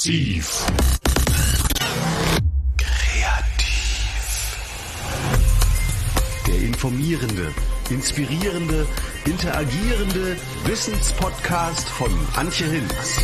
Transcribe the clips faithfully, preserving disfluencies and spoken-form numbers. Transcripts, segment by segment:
Massiv. Kreativ. Der informierende, inspirierende, interagierende Wissenspodcast von Antje Hinz.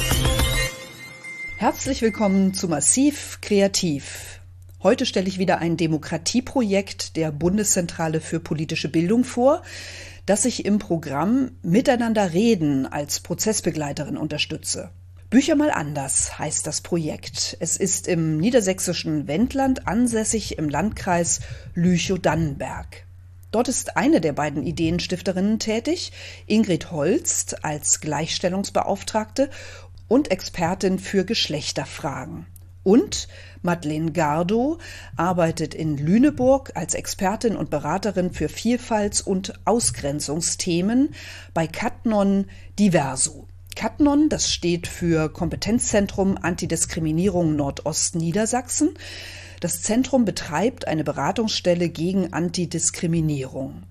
Herzlich willkommen zu Massiv Kreativ. Heute stelle ich wieder ein Demokratieprojekt der Bundeszentrale für politische Bildung vor, das ich im Programm Miteinander reden als Prozessbegleiterin unterstütze. Bücher mal anders heißt das Projekt. Es ist im niedersächsischen Wendland ansässig im Landkreis Lüchow-Dannenberg. Dort ist eine der beiden Ideenstifterinnen tätig, Ingrid Holst als Gleichstellungsbeauftragte und Expertin für Geschlechterfragen. Und Madeleine Gardow arbeitet in Lüneburg als Expertin und Beraterin für Vielfalts- und Ausgrenzungsthemen bei Catnon Diverso. Catnon, das steht für Kompetenzzentrum Antidiskriminierung Nordost-Niedersachsen. Das Zentrum betreibt eine Beratungsstelle gegen Antidiskriminierung.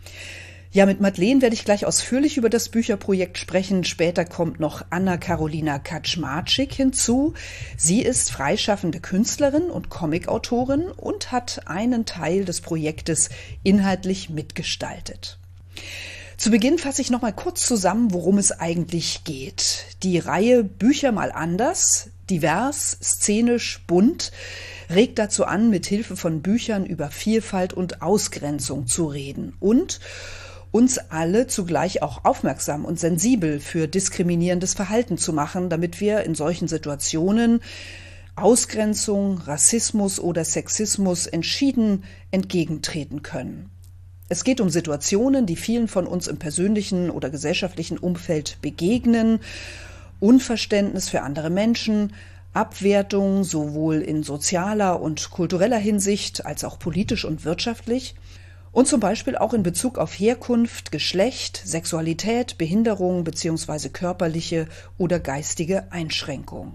Ja, mit Madeleine werde ich gleich ausführlich über das Bücherprojekt sprechen. Später kommt noch Anna-Karolina Kaczmarczyk hinzu. Sie ist freischaffende Künstlerin und Comicautorin und hat einen Teil des Projektes inhaltlich mitgestaltet. Zu Beginn fasse ich noch mal kurz zusammen, worum es eigentlich geht. Die Reihe Bücher mal anders, divers, szenisch, bunt, regt dazu an, mit Hilfe von Büchern über Vielfalt und Ausgrenzung zu reden und uns alle zugleich auch aufmerksam und sensibel für diskriminierendes Verhalten zu machen, damit wir in solchen Situationen Ausgrenzung, Rassismus oder Sexismus entschieden entgegentreten können. Es geht um Situationen, die vielen von uns im persönlichen oder gesellschaftlichen Umfeld begegnen, Unverständnis für andere Menschen, Abwertung sowohl in sozialer und kultureller Hinsicht als auch politisch und wirtschaftlich und zum Beispiel auch in Bezug auf Herkunft, Geschlecht, Sexualität, Behinderung bzw. körperliche oder geistige Einschränkung.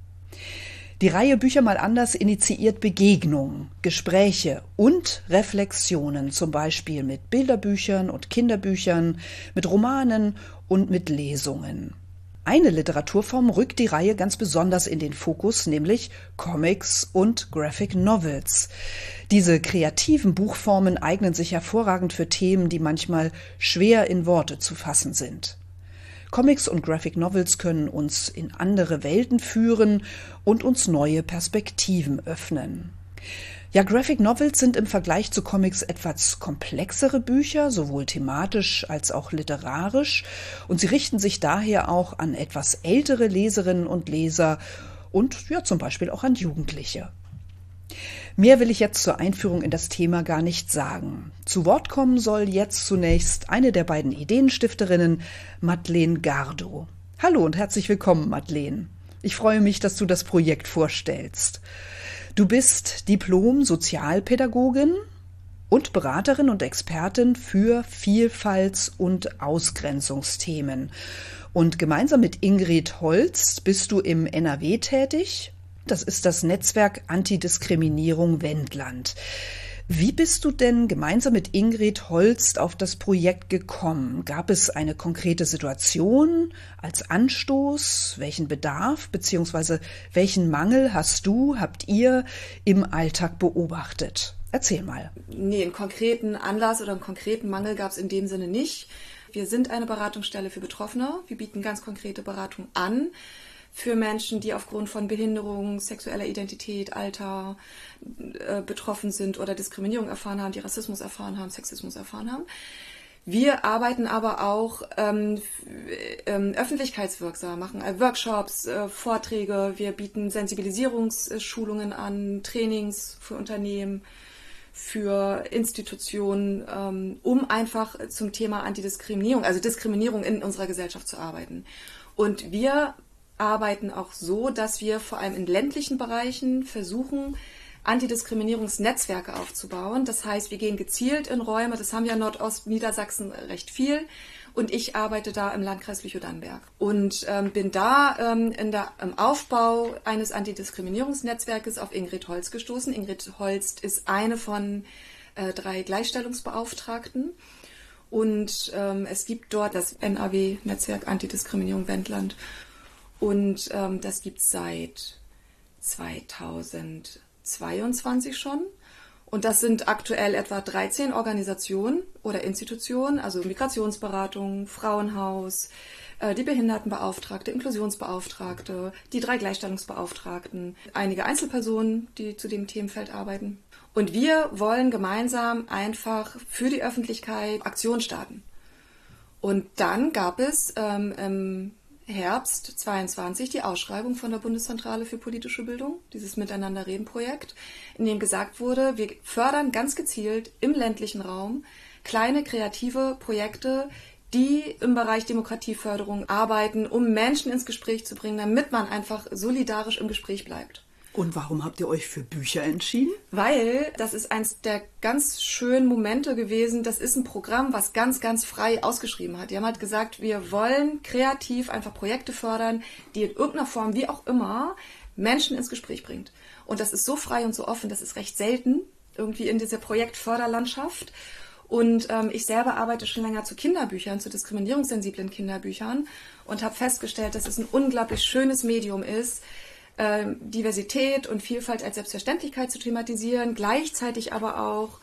Die Reihe Bücher mal anders initiiert Begegnungen, Gespräche und Reflexionen, zum Beispiel mit Bilderbüchern und Kinderbüchern, mit Romanen und mit Lesungen. Eine Literaturform rückt die Reihe ganz besonders in den Fokus, nämlich Comics und Graphic Novels. Diese kreativen Buchformen eignen sich hervorragend für Themen, die manchmal schwer in Worte zu fassen sind. Comics und Graphic Novels können uns in andere Welten führen und uns neue Perspektiven öffnen. Ja, Graphic Novels sind im Vergleich zu Comics etwas komplexere Bücher, sowohl thematisch als auch literarisch, und sie richten sich daher auch an etwas ältere Leserinnen und Leser und ja, zum Beispiel auch an Jugendliche. Mehr will ich jetzt zur Einführung in das Thema gar nicht sagen. Zu Wort kommen soll jetzt zunächst eine der beiden Ideenstifterinnen, Madeleine Gardow. Hallo und herzlich willkommen, Madeleine. Ich freue mich, dass du das Projekt vorstellst. Du bist Diplom-Sozialpädagogin und Beraterin und Expertin für Vielfalts- und Ausgrenzungsthemen. Und gemeinsam mit Ingrid Holst bist du im N R W tätig. Das ist das Netzwerk Antidiskriminierung Wendland. Wie bist du denn gemeinsam mit Ingrid Holst auf das Projekt gekommen? Gab es eine konkrete Situation als Anstoß? Welchen Bedarf bzw. welchen Mangel hast du, habt ihr im Alltag beobachtet? Erzähl mal. Nee, einen konkreten Anlass oder einen konkreten Mangel gab es in dem Sinne nicht. Wir sind eine Beratungsstelle für Betroffene. Wir bieten ganz konkrete Beratung an für Menschen, die aufgrund von Behinderung, sexueller Identität, Alter äh, betroffen sind oder Diskriminierung erfahren haben, die Rassismus erfahren haben, Sexismus erfahren haben. Wir arbeiten aber auch ähm, ähm, öffentlichkeitswirksam, machen äh, Workshops, äh, Vorträge, wir bieten Sensibilisierungsschulungen an, Trainings für Unternehmen, für Institutionen, ähm, um einfach zum Thema Antidiskriminierung, also Diskriminierung in unserer Gesellschaft zu arbeiten. Und wir arbeiten auch so, dass wir vor allem in ländlichen Bereichen versuchen, Antidiskriminierungsnetzwerke aufzubauen. Das heißt, wir gehen gezielt in Räume, das haben wir in Nordostniedersachsen recht viel, und ich arbeite da im Landkreis Lüchow-Dannenberg und ähm, bin da ähm, in der, im Aufbau eines Antidiskriminierungsnetzwerkes auf Ingrid Holst gestoßen. Ingrid Holst ist eine von äh, drei Gleichstellungsbeauftragten. Und ähm, es gibt dort das N R W-Netzwerk Antidiskriminierung Wendland. Und ähm, das gibt es seit zweitausendzweiundzwanzig schon. Und das sind aktuell etwa dreizehn Organisationen oder Institutionen, also Migrationsberatung, Frauenhaus, äh, die Behindertenbeauftragte, Inklusionsbeauftragte, die drei Gleichstellungsbeauftragten, einige Einzelpersonen, die zu dem Themenfeld arbeiten. Und wir wollen gemeinsam einfach für die Öffentlichkeit Aktionen starten. Und dann gab es ähm, im Herbst zweiundzwanzig die Ausschreibung von der Bundeszentrale für politische Bildung, dieses Miteinander-Reden-Projekt, in dem gesagt wurde, wir fördern ganz gezielt im ländlichen Raum kleine kreative Projekte, die im Bereich Demokratieförderung arbeiten, um Menschen ins Gespräch zu bringen, damit man einfach solidarisch im Gespräch bleibt. Und warum habt ihr euch für Bücher entschieden? Weil das ist eins der ganz schönen Momente gewesen. Das ist ein Programm, was ganz, ganz frei ausgeschrieben hat. Die haben halt gesagt, wir wollen kreativ einfach Projekte fördern, die in irgendeiner Form, wie auch immer, Menschen ins Gespräch bringt. Und das ist so frei und so offen, das ist recht selten irgendwie in dieser Projektförderlandschaft. Und ähm, ich selber arbeite schon länger zu Kinderbüchern, zu diskriminierungssensiblen Kinderbüchern und habe festgestellt, dass es ein unglaublich schönes Medium ist, Diversität und Vielfalt als Selbstverständlichkeit zu thematisieren, gleichzeitig aber auch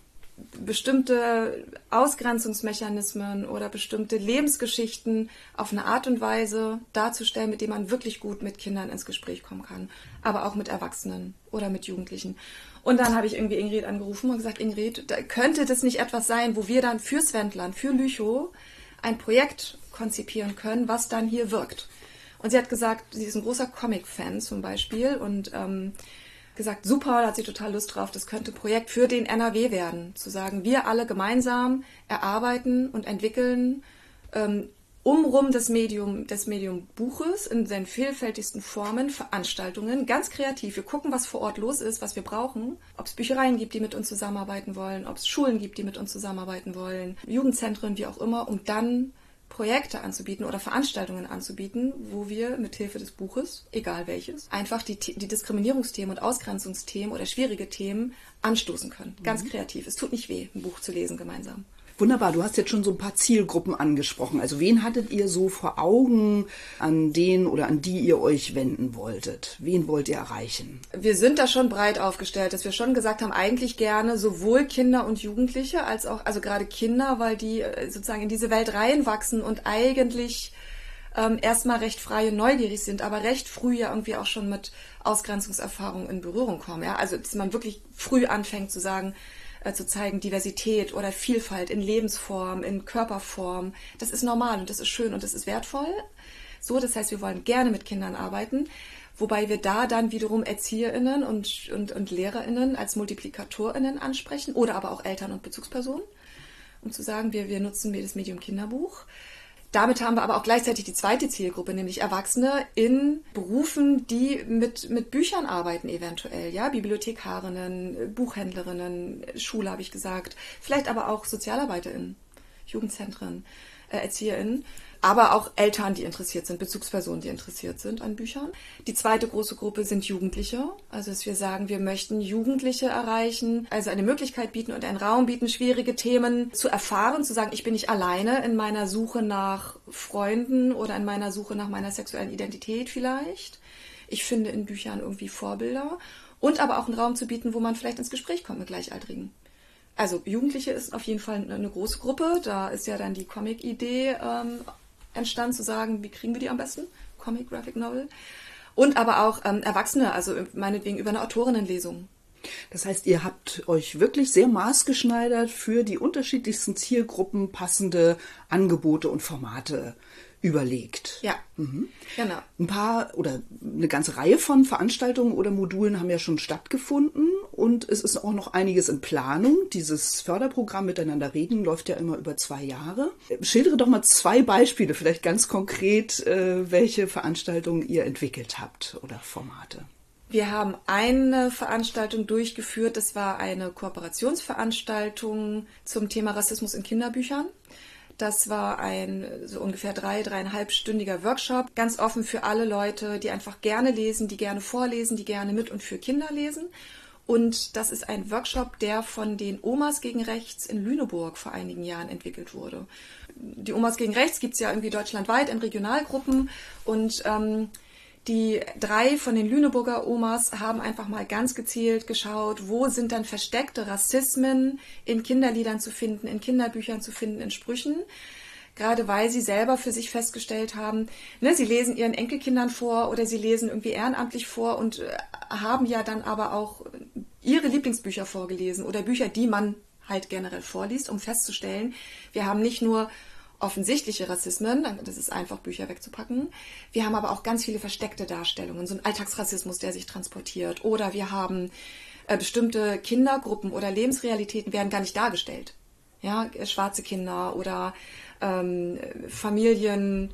bestimmte Ausgrenzungsmechanismen oder bestimmte Lebensgeschichten auf eine Art und Weise darzustellen, mit dem man wirklich gut mit Kindern ins Gespräch kommen kann, aber auch mit Erwachsenen oder mit Jugendlichen. Und dann habe ich irgendwie Ingrid angerufen und gesagt, Ingrid, da könnte das nicht etwas sein, wo wir dann fürs Wendland, für Lüchow ein Projekt konzipieren können, was dann hier wirkt. Und sie hat gesagt, sie ist ein großer Comic-Fan zum Beispiel und ähm, gesagt, super, da hat sie total Lust drauf, das könnte ein Projekt für den N R W werden. Zu sagen, wir alle gemeinsam erarbeiten und entwickeln ähm, umrum das Medium, das Medium Buches in seinen vielfältigsten Formen, Veranstaltungen, ganz kreativ. Wir gucken, was vor Ort los ist, was wir brauchen. Ob es Büchereien gibt, die mit uns zusammenarbeiten wollen, ob es Schulen gibt, die mit uns zusammenarbeiten wollen, Jugendzentren, wie auch immer, um dann Projekte anzubieten oder Veranstaltungen anzubieten, wo wir mit Hilfe des Buches, egal welches, einfach die, die Diskriminierungsthemen und Ausgrenzungsthemen oder schwierige Themen anstoßen können. Ganz mhm. kreativ. Es tut nicht weh, ein Buch zu lesen gemeinsam. Wunderbar, du hast jetzt schon so ein paar Zielgruppen angesprochen. Also wen hattet ihr so vor Augen, an den oder an die ihr euch wenden wolltet? Wen wollt ihr erreichen? Wir sind da schon breit aufgestellt, dass wir schon gesagt haben, eigentlich gerne sowohl Kinder und Jugendliche als auch, also gerade Kinder, weil die sozusagen in diese Welt reinwachsen und eigentlich ähm, erstmal recht frei und neugierig sind, aber recht früh ja irgendwie auch schon mit Ausgrenzungserfahrungen in Berührung kommen. Ja? Also dass man wirklich früh anfängt zu sagen, zu zeigen, Diversität oder Vielfalt in Lebensform, in Körperform. Das ist normal und das ist schön und das ist wertvoll. So, das heißt, wir wollen gerne mit Kindern arbeiten, wobei wir da dann wiederum ErzieherInnen und, und, und LehrerInnen als MultiplikatorInnen ansprechen oder aber auch Eltern und Bezugspersonen, um zu sagen, wir, wir nutzen das Medium Kinderbuch. Damit haben wir aber auch gleichzeitig die zweite Zielgruppe, nämlich Erwachsene in Berufen, die mit, mit Büchern arbeiten eventuell, ja, Bibliothekarinnen, Buchhändlerinnen, Schule habe ich gesagt, vielleicht aber auch SozialarbeiterInnen, Jugendzentren, äh, ErzieherInnen, aber auch Eltern, die interessiert sind, Bezugspersonen, die interessiert sind an Büchern. Die zweite große Gruppe sind Jugendliche, also dass wir sagen, wir möchten Jugendliche erreichen, also eine Möglichkeit bieten und einen Raum bieten, schwierige Themen zu erfahren, zu sagen, ich bin nicht alleine in meiner Suche nach Freunden oder in meiner Suche nach meiner sexuellen Identität vielleicht. Ich finde in Büchern irgendwie Vorbilder und aber auch einen Raum zu bieten, wo man vielleicht ins Gespräch kommt mit Gleichaltrigen. Also Jugendliche ist auf jeden Fall eine große Gruppe, da ist ja dann die Comic-Idee ähm, entstanden, zu sagen, wie kriegen wir die am besten? Comic, Graphic Novel. Und aber auch ähm, Erwachsene, also meinetwegen über eine Autorinnenlesung. Das heißt, ihr habt euch wirklich sehr maßgeschneidert für die unterschiedlichsten Zielgruppen passende Angebote und Formate überlegt. Ja, mhm. genau. Ein paar oder eine ganze Reihe von Veranstaltungen oder Modulen haben ja schon stattgefunden und es ist auch noch einiges in Planung. Dieses Förderprogramm Miteinander reden läuft ja immer über zwei Jahre. Schildere doch mal zwei Beispiele, vielleicht ganz konkret, welche Veranstaltungen ihr entwickelt habt oder Formate. Wir haben eine Veranstaltung durchgeführt, das war eine Kooperationsveranstaltung zum Thema Rassismus in Kinderbüchern. Das war ein so ungefähr drei, dreieinhalbstündiger Workshop, ganz offen für alle Leute, die einfach gerne lesen, die gerne vorlesen, die gerne mit und für Kinder lesen. Und das ist ein Workshop, der von den Omas gegen Rechts in Lüneburg vor einigen Jahren entwickelt wurde. die Omas gegen Rechts gibt es ja irgendwie deutschlandweit in Regionalgruppen und ähm, die drei von den Lüneburger Omas haben einfach mal ganz gezielt geschaut, wo sind dann versteckte Rassismen in Kinderliedern zu finden, in Kinderbüchern zu finden, in Sprüchen. Gerade weil sie selber für sich festgestellt haben, ne, sie lesen ihren Enkelkindern vor oder sie lesen irgendwie ehrenamtlich vor und äh, haben ja dann aber auch ihre Lieblingsbücher vorgelesen oder Bücher, die man halt generell vorliest, um festzustellen, wir haben nicht nur offensichtliche Rassismen, das ist einfach, Bücher wegzupacken. Wir haben aber auch ganz viele versteckte Darstellungen, so ein Alltagsrassismus, der sich transportiert. Oder wir haben äh, bestimmte Kindergruppen oder Lebensrealitäten werden gar nicht dargestellt. Ja, schwarze Kinder oder ähm, Familienformen,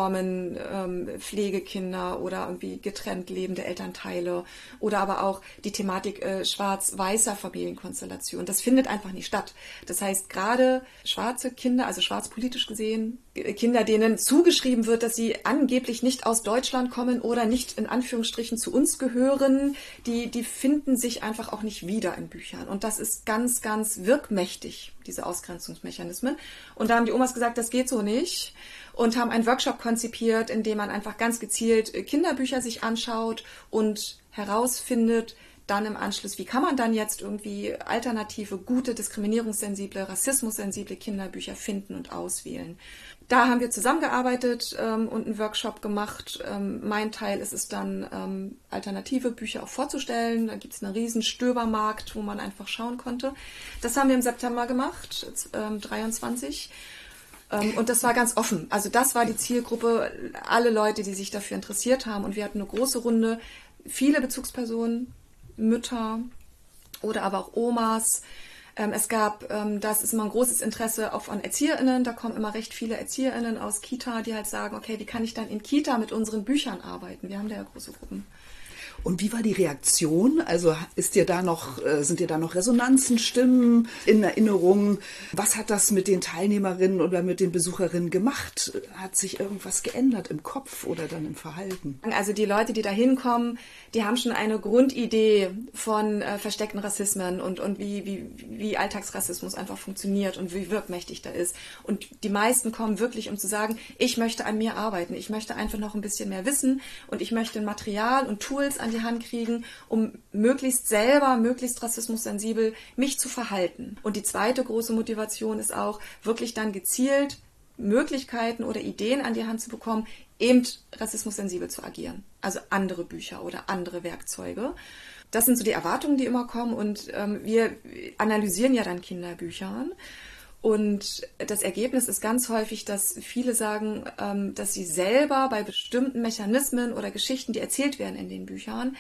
ähm, Pflegekinder oder irgendwie getrennt lebende Elternteile oder aber auch die Thematik äh, schwarz-weißer Familienkonstellation. Das findet einfach nicht statt. Das heißt, gerade schwarze Kinder, also schwarzpolitisch gesehen, Kinder, denen zugeschrieben wird, dass sie angeblich nicht aus Deutschland kommen oder nicht in Anführungsstrichen zu uns gehören, die, die finden sich einfach auch nicht wieder in Büchern. Und das ist ganz, ganz wirkmächtig, diese Ausgrenzungsmechanismen. Und da haben die Omas gesagt, das geht so nicht. Und haben einen Workshop konzipiert, in dem man einfach ganz gezielt Kinderbücher sich anschaut und herausfindet, dann im Anschluss, wie kann man dann jetzt irgendwie alternative, gute, diskriminierungssensible, rassismussensible Kinderbücher finden und auswählen. Da haben wir zusammengearbeitet ähm, und einen Workshop gemacht. Ähm, mein Teil ist es dann, ähm, alternative Bücher auch vorzustellen. Da gibt es einen riesen Stöbermarkt, wo man einfach schauen konnte. Das haben wir im September gemacht, ähm, dreiundzwanzig. Und das war ganz offen. Also das war die Zielgruppe, alle Leute, die sich dafür interessiert haben. Und wir hatten eine große Runde, viele Bezugspersonen, Mütter oder aber auch Omas. Es gab, das ist immer ein großes Interesse auch von ErzieherInnen. Da kommen immer recht viele ErzieherInnen aus Kita, die halt sagen, okay, wie kann ich dann in Kita mit unseren Büchern arbeiten? Wir haben da ja große Gruppen. Und wie war die Reaktion? Also ist dir da noch, sind dir da noch Resonanzen, Stimmen in Erinnerung? Was hat das mit den Teilnehmerinnen oder mit den Besucherinnen gemacht? Hat sich irgendwas geändert im Kopf oder dann im Verhalten? Also die Leute, die da hinkommen, die haben schon eine Grundidee von äh, versteckten Rassismen und, und wie, wie, wie Alltagsrassismus einfach funktioniert und wie wirkmächtig da ist. Und die meisten kommen wirklich, um zu sagen, ich möchte an mir arbeiten, ich möchte einfach noch ein bisschen mehr wissen und ich möchte Material und Tools an die Hand kriegen, um möglichst selber, möglichst rassismussensibel mich zu verhalten. Und die zweite große Motivation ist auch, wirklich dann gezielt Möglichkeiten oder Ideen an die Hand zu bekommen, eben rassismussensibel zu agieren. Also andere Bücher oder andere Werkzeuge. Das sind so die Erwartungen, die immer kommen. Und ähm, wir analysieren ja dann Kinderbücher. Und das Ergebnis ist ganz häufig, dass viele sagen, ähm, dass sie selber bei bestimmten Mechanismen oder Geschichten, die erzählt werden in den Büchern,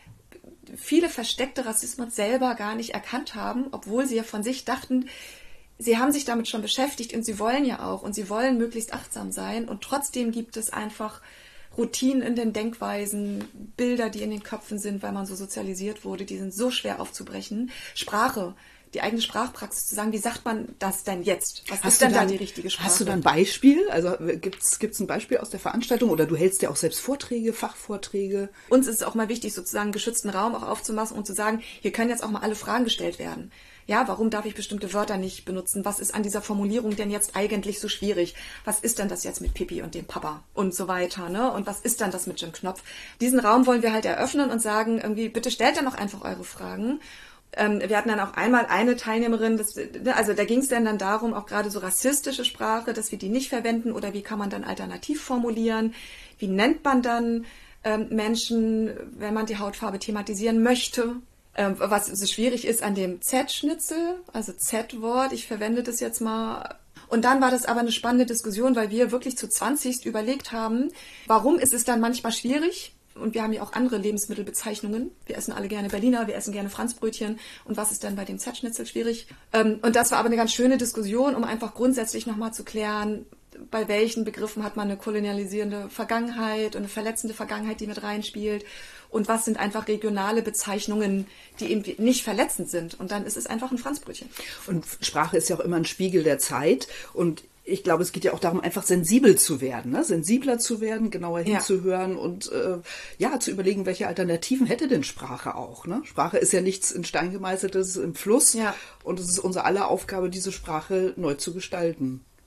viele versteckte Rassismus selber gar nicht erkannt haben, obwohl sie ja von sich dachten, sie haben sich damit schon beschäftigt und sie wollen ja auch und sie wollen möglichst achtsam sein. Und trotzdem gibt es einfach Routinen in den Denkweisen, Bilder, die in den Köpfen sind, weil man so sozialisiert wurde, die sind so schwer aufzubrechen. Sprache, die eigene Sprachpraxis zu sagen, wie sagt man das denn jetzt? Was hast ist denn dann, da die richtige Sprache? Hast du dann ein Beispiel? Also gibt's gibt's ein Beispiel aus der Veranstaltung oder du hältst ja auch selbst Vorträge, Fachvorträge? Uns ist es auch mal wichtig, sozusagen einen geschützten Raum auch aufzumachen und zu sagen, hier können jetzt auch mal alle Fragen gestellt werden. Ja, warum darf ich bestimmte Wörter nicht benutzen? Was ist an dieser Formulierung denn jetzt eigentlich so schwierig? Was ist denn das jetzt mit Pipi und dem Papa und so weiter, ne? Und was ist dann das mit Jim Knopf? Diesen Raum wollen wir halt eröffnen und sagen, irgendwie, bitte stellt dann auch einfach eure Fragen. Ähm, wir hatten dann auch einmal eine Teilnehmerin, das, also da ging es dann, dann darum, auch gerade so rassistische Sprache, dass wir die nicht verwenden oder wie kann man dann alternativ formulieren? Wie nennt man dann ähm, Menschen, wenn man die Hautfarbe thematisieren möchte? Ähm, was so schwierig ist an dem Z-Schnitzel, also Z-Wort, ich verwende das jetzt mal. Und dann war das aber eine spannende Diskussion, weil wir wirklich zu zwanzig überlegt haben, warum ist es dann manchmal schwierig? Und wir haben ja auch andere Lebensmittelbezeichnungen. Wir essen alle gerne Berliner, wir essen gerne Franzbrötchen. Und was ist denn bei dem Z-Schnitzel schwierig? Und das war aber eine ganz schöne Diskussion, um einfach grundsätzlich nochmal zu klären, bei welchen Begriffen hat man eine kolonialisierende Vergangenheit und eine verletzende Vergangenheit, die mit reinspielt. Und was sind einfach regionale Bezeichnungen, die eben nicht verletzend sind. Und dann ist es einfach ein Franzbrötchen. Und Sprache ist ja auch immer ein Spiegel der Zeit. Und ich glaube, es geht ja auch darum, einfach sensibel zu werden, ne? Sensibler zu werden, genauer hinzuhören ja. und äh, ja, zu überlegen, welche Alternativen hätte denn Sprache auch. Ne? Sprache ist ja nichts in Stein gemeißeltes im Fluss ja. und es ist unsere aller Aufgabe, diese Sprache neu zu gestalten.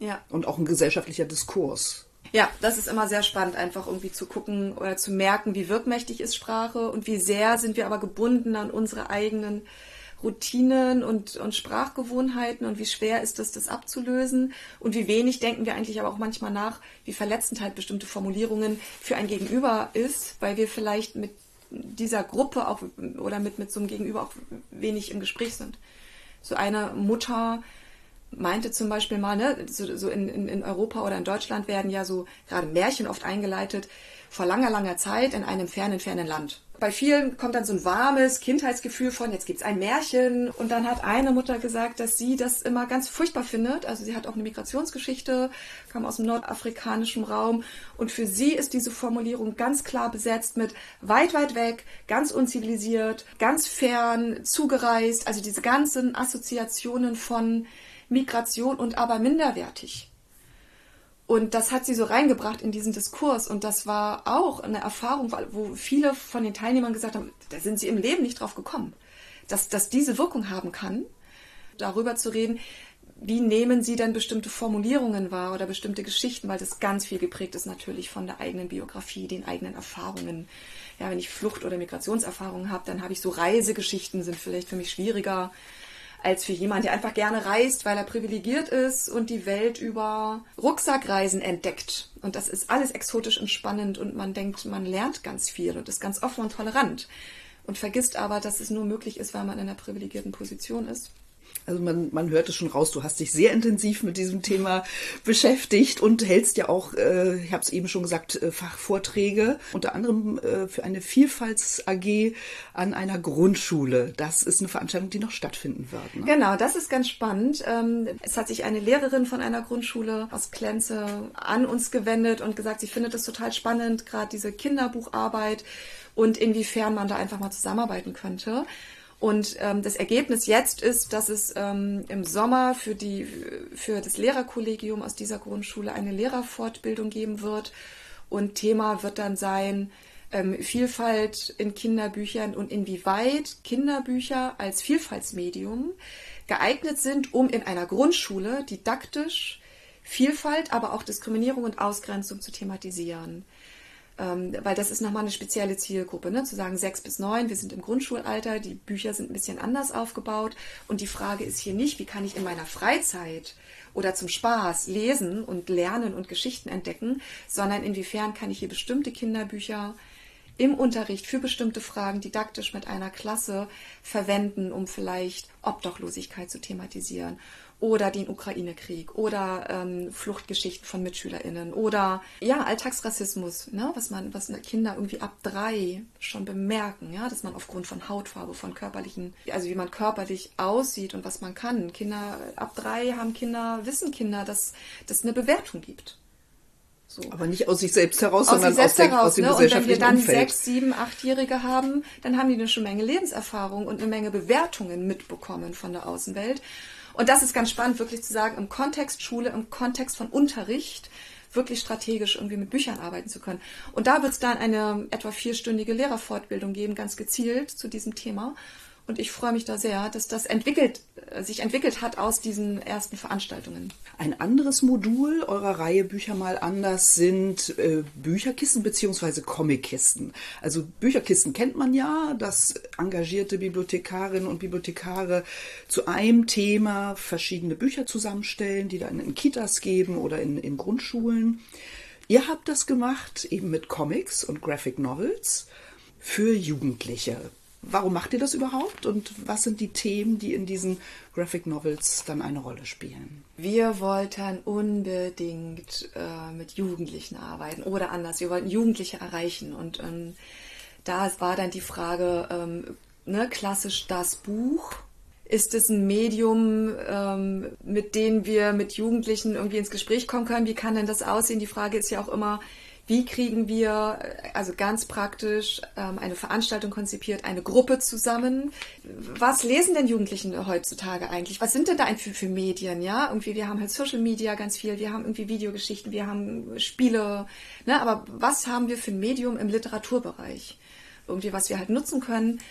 Ja. Und auch ein gesellschaftlicher Diskurs. Ja, das ist immer sehr spannend, einfach irgendwie zu gucken oder zu merken, wie wirkmächtig ist Sprache und wie sehr sind wir aber gebunden an unsere eigenen Routinen und, und Sprachgewohnheiten und wie schwer ist es, das abzulösen und wie wenig denken wir eigentlich aber auch manchmal nach, wie verletzend halt bestimmte Formulierungen für ein Gegenüber ist, weil wir vielleicht mit dieser Gruppe auch oder mit, mit so einem Gegenüber auch wenig im Gespräch sind. So eine Mutter meinte zum Beispiel mal, ne, so, so in, in, in Europa oder in Deutschland werden ja so gerade Märchen oft eingeleitet, vor langer, langer Zeit in einem fernen, fernen Land. Bei vielen kommt dann so ein warmes Kindheitsgefühl von, jetzt gibt's ein Märchen. Und dann hat eine Mutter gesagt, dass sie das immer ganz furchtbar findet. Also sie hat auch eine Migrationsgeschichte, kam aus dem nordafrikanischen Raum. Und für sie ist diese Formulierung ganz klar besetzt mit weit, weit weg, ganz unzivilisiert, ganz fern, zugereist. Also diese ganzen Assoziationen von Migration und aber minderwertig. Und das hat sie so reingebracht in diesen Diskurs. Und das war auch eine Erfahrung, wo viele von den Teilnehmern gesagt haben, da sind sie im Leben nicht drauf gekommen, dass das diese Wirkung haben kann, darüber zu reden, wie nehmen sie dann bestimmte Formulierungen wahr oder bestimmte Geschichten, weil das ganz viel geprägt ist natürlich von der eigenen Biografie, den eigenen Erfahrungen. Ja, wenn ich Flucht- oder Migrationserfahrungen habe, dann habe ich so Reisegeschichten, sind vielleicht für mich schwieriger als für jemanden, der einfach gerne reist, weil er privilegiert ist und die Welt über Rucksackreisen entdeckt. Und das ist alles exotisch und spannend und man denkt, man lernt ganz viel und ist ganz offen und tolerant und vergisst aber, dass es nur möglich ist, weil man in einer privilegierten Position ist. Also man, man hört es schon raus, du hast dich sehr intensiv mit diesem Thema beschäftigt und hältst ja auch, äh, ich habe es eben schon gesagt, äh, Fachvorträge, unter anderem äh, für eine Vielfalts-A G an einer Grundschule. Das ist eine Veranstaltung, die noch stattfinden wird. Ne? Genau, das ist ganz spannend. Ähm, es hat sich eine Lehrerin von einer Grundschule aus Klenze an uns gewendet und gesagt, sie findet es total spannend, gerade diese Kinderbucharbeit und inwiefern man da einfach mal zusammenarbeiten könnte. Und ähm, das Ergebnis jetzt ist, dass es ähm, im Sommer für, die, für das Lehrerkollegium aus dieser Grundschule eine Lehrerfortbildung geben wird. Und Thema wird dann sein, ähm, Vielfalt in Kinderbüchern und inwieweit Kinderbücher als Vielfaltsmedium geeignet sind, um in einer Grundschule didaktisch Vielfalt, aber auch Diskriminierung und Ausgrenzung zu thematisieren. Ähm, weil das ist nochmal eine spezielle Zielgruppe, ne? Zu sagen sechs bis neun, wir sind im Grundschulalter, die Bücher sind ein bisschen anders aufgebaut und die Frage ist hier nicht, wie kann ich in meiner Freizeit oder zum Spaß lesen und lernen und Geschichten entdecken, sondern inwiefern kann ich hier bestimmte Kinderbücher im Unterricht für bestimmte Fragen didaktisch mit einer Klasse verwenden, um vielleicht Obdachlosigkeit zu thematisieren oder den Ukraine-Krieg oder ähm, Fluchtgeschichten von MitschülerInnen oder ja, Alltagsrassismus, ne, was man, was Kinder irgendwie ab drei schon bemerken, ja, dass man aufgrund von Hautfarbe, von körperlichen, also wie man körperlich aussieht und was man kann. Kinder ab drei haben Kinder, wissen Kinder, dass es eine Bewertung gibt. So. Aber nicht aus sich selbst heraus, aus sondern selbst aus, der, heraus, aus dem ne? gesellschaftlichen Und wenn wir dann Umfeld. sechs, sieben, achtjährige haben, dann haben die eine schon Menge Lebenserfahrung und eine Menge Bewertungen mitbekommen von der Außenwelt. Und das ist ganz spannend, wirklich zu sagen, im Kontext Schule, im Kontext von Unterricht, wirklich strategisch irgendwie mit Büchern arbeiten zu können. Und da wird es dann eine etwa vierstündige Lehrerfortbildung geben, ganz gezielt zu diesem Thema. Und ich freue mich da sehr, dass das entwickelt, sich entwickelt hat aus diesen ersten Veranstaltungen. Ein anderes Modul eurer Reihe Bücher mal anders sind äh, Bücherkisten bzw. Comickisten. Also Bücherkisten kennt man ja, dass engagierte Bibliothekarinnen und Bibliothekare zu einem Thema verschiedene Bücher zusammenstellen, die dann in Kitas geben oder in, in Grundschulen. Ihr habt das gemacht eben mit Comics und Graphic Novels für Jugendliche. Warum macht ihr das überhaupt und was sind die Themen, die in diesen Graphic Novels dann eine Rolle spielen? Wir wollten unbedingt äh, mit Jugendlichen arbeiten oder anders, wir wollten Jugendliche erreichen und ähm, da war dann die Frage, ähm, ne, klassisch das Buch, ist es ein Medium, ähm, mit dem wir mit Jugendlichen irgendwie ins Gespräch kommen können, wie kann denn das aussehen? Die Frage ist ja auch immer, wie kriegen wir, also ganz praktisch, eine Veranstaltung konzipiert, eine Gruppe zusammen? Was lesen denn Jugendlichen heutzutage eigentlich? Was sind denn da für, für Medien? Ja, irgendwie, wir haben halt Social Media ganz viel, wir haben irgendwie Videogeschichten, wir haben Spiele, ne? Aber was haben wir für ein Medium im Literaturbereich? Irgendwie, was wir halt nutzen können.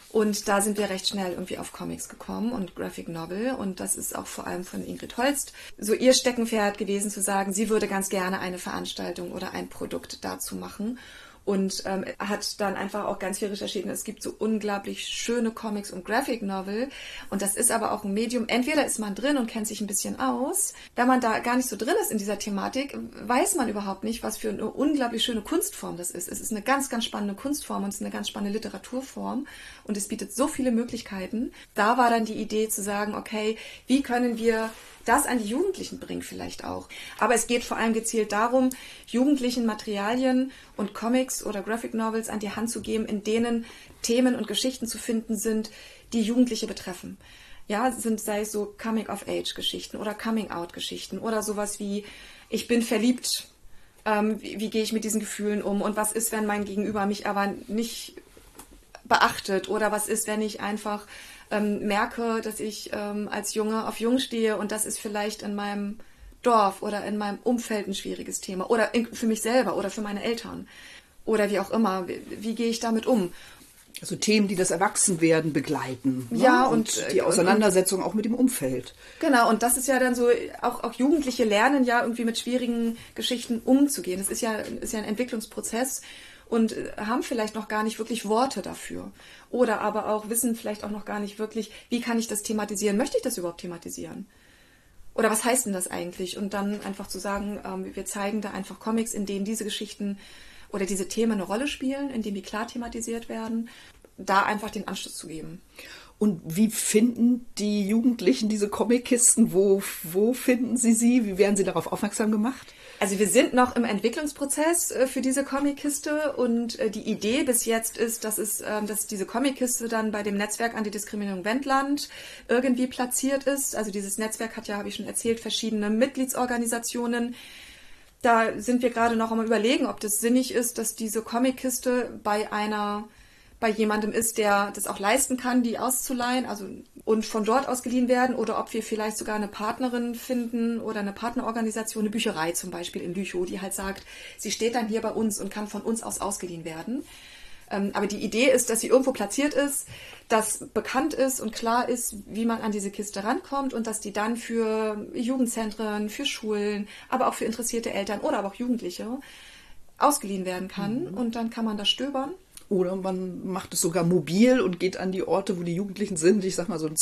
Und da sind wir recht schnell irgendwie auf Comics gekommen und Graphic Novel. Und das ist auch vor allem von Ingrid Holst so ihr Steckenpferd gewesen, zu sagen, sie würde ganz gerne eine Veranstaltung oder ein Produkt dazu machen. Und ähm, hat dann einfach auch ganz viel recherchiert. Und es gibt so unglaublich schöne Comics und Graphic Novel. Und das ist aber auch ein Medium. Entweder ist man drin und kennt sich ein bisschen aus. Wenn man da gar nicht so drin ist in dieser Thematik, weiß man überhaupt nicht, was für eine unglaublich schöne Kunstform das ist. Es ist eine ganz, ganz spannende Kunstform und es ist eine ganz spannende Literaturform. Und es bietet so viele Möglichkeiten. Da war dann die Idee zu sagen, okay, wie können wir das an die Jugendlichen bringen vielleicht auch. Aber es geht vor allem gezielt darum, Jugendlichen Materialien und Comics oder Graphic Novels an die Hand zu geben, in denen Themen und Geschichten zu finden sind, die Jugendliche betreffen. Ja, sind, sei es so Coming-of-Age-Geschichten oder Coming-out-Geschichten oder sowas wie, ich bin verliebt, ähm, wie, wie gehe ich mit diesen Gefühlen um und was ist, wenn mein Gegenüber mich aber nicht beachtet oder was ist, wenn ich einfach ähm, merke, dass ich ähm, als Junge auf Jung stehe und das ist vielleicht in meinem Dorf oder in meinem Umfeld ein schwieriges Thema oder in, für mich selber oder für meine Eltern oder wie auch immer. Wie, wie gehe ich damit um? Also Themen, die das Erwachsenwerden begleiten. Ja, ne? und, und die Auseinandersetzung und, auch mit dem Umfeld. Genau, und das ist ja dann so, auch, auch Jugendliche lernen ja irgendwie mit schwierigen Geschichten umzugehen. Das ist ja, ist ja ein Entwicklungsprozess. Und haben vielleicht noch gar nicht wirklich Worte dafür. Oder aber auch wissen vielleicht auch noch gar nicht wirklich, wie kann ich das thematisieren? Möchte ich das überhaupt thematisieren? Oder was heißt denn das eigentlich? Und dann einfach zu sagen, ähm, wir zeigen da einfach Comics, in denen diese Geschichten oder diese Themen eine Rolle spielen, in denen die klar thematisiert werden, da einfach den Anschluss zu geben. Und wie finden die Jugendlichen diese Comickisten? Wo, wo finden sie sie? Wie werden sie darauf aufmerksam gemacht? Also wir sind noch im Entwicklungsprozess äh, für diese Comickiste und äh, die Idee bis jetzt ist, dass es, äh, dass diese Comickiste dann bei dem Netzwerk Antidiskriminierung Wendland irgendwie platziert ist. Also dieses Netzwerk hat ja, habe ich schon erzählt, verschiedene Mitgliedsorganisationen. Da sind wir gerade noch am Überlegen, ob das sinnig ist, dass diese Comickiste bei einer bei jemandem ist, der das auch leisten kann, die auszuleihen, also und von dort ausgeliehen werden, oder ob wir vielleicht sogar eine Partnerin finden oder eine Partnerorganisation, eine Bücherei zum Beispiel in Lüchow, die halt sagt, sie steht dann hier bei uns und kann von uns aus ausgeliehen werden. Ähm, aber die Idee ist, dass sie irgendwo platziert ist, dass bekannt ist und klar ist, wie man an diese Kiste rankommt und dass die dann für Jugendzentren, für Schulen, aber auch für interessierte Eltern oder aber auch Jugendliche ausgeliehen werden kann. Mhm. Und dann kann man da stöbern. Oder man macht es sogar mobil und geht an die Orte, wo die Jugendlichen sind. Ich sag mal so ein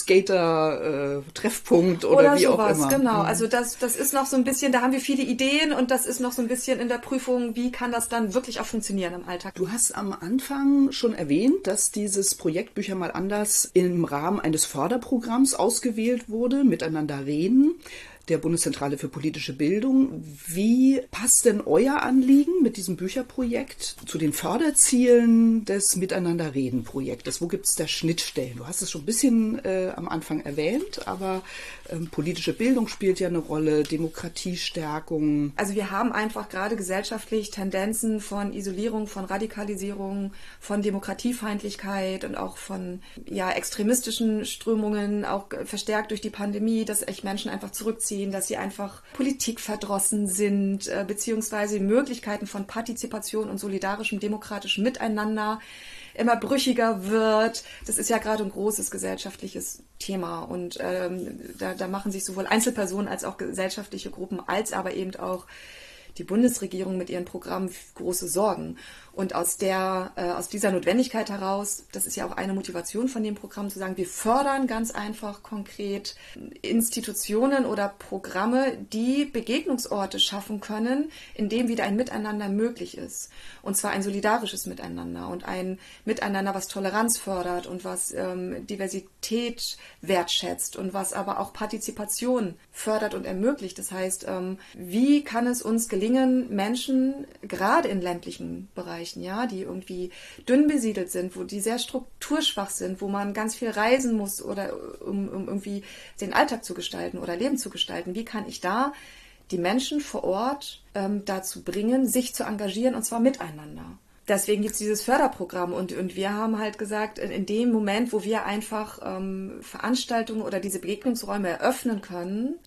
Skater-Treffpunkt äh, oder, oder wie sowas, auch immer. Genau, also das, das ist noch so ein bisschen, da haben wir viele Ideen und das ist noch so ein bisschen in der Prüfung, wie kann das dann wirklich auch funktionieren im Alltag. Du hast am Anfang schon erwähnt, dass dieses Projekt Bücher mal anders im Rahmen eines Förderprogramms ausgewählt wurde, Miteinander reden, der Bundeszentrale für politische Bildung. Wie passt denn euer Anliegen mit diesem Bücherprojekt zu den Förderzielen des Miteinander-Reden-Projektes? Wo gibt es da Schnittstellen? Du hast es schon ein bisschen äh, am Anfang erwähnt, aber ähm, politische Bildung spielt ja eine Rolle, Demokratiestärkung. Also wir haben einfach gerade gesellschaftlich Tendenzen von Isolierung, von Radikalisierung, von Demokratiefeindlichkeit und auch von ja, extremistischen Strömungen, auch verstärkt durch die Pandemie, dass echt Menschen einfach zurückziehen, dass sie einfach politikverdrossen sind, äh, beziehungsweise Möglichkeiten von Partizipation und solidarischem demokratischen Miteinander immer brüchiger wird. Das ist ja gerade ein großes gesellschaftliches Thema und ähm, da, da machen sich sowohl Einzelpersonen als auch gesellschaftliche Gruppen als aber eben auch die Bundesregierung mit ihren Programmen große Sorgen. Und aus der, äh, aus dieser Notwendigkeit heraus, das ist ja auch eine Motivation von dem Programm, zu sagen, wir fördern ganz einfach konkret Institutionen oder Programme, die Begegnungsorte schaffen können, in dem wieder ein Miteinander möglich ist. Und zwar ein solidarisches Miteinander und ein Miteinander, was Toleranz fördert und was ähm, Diversität wertschätzt und was aber auch Partizipation fördert und ermöglicht. Das heißt, ähm, wie kann es uns gelingen, Menschen gerade in ländlichen Bereichen, ja, die irgendwie dünn besiedelt sind, wo die sehr strukturschwach sind, wo man ganz viel reisen muss oder um, um irgendwie den Alltag zu gestalten oder Leben zu gestalten. Wie kann ich da die Menschen vor Ort ähm, dazu bringen, sich zu engagieren und zwar miteinander? Deswegen gibt es dieses Förderprogramm und, und wir haben halt gesagt, in, in dem Moment, wo wir einfach ähm, Veranstaltungen oder diese Begegnungsräume eröffnen können,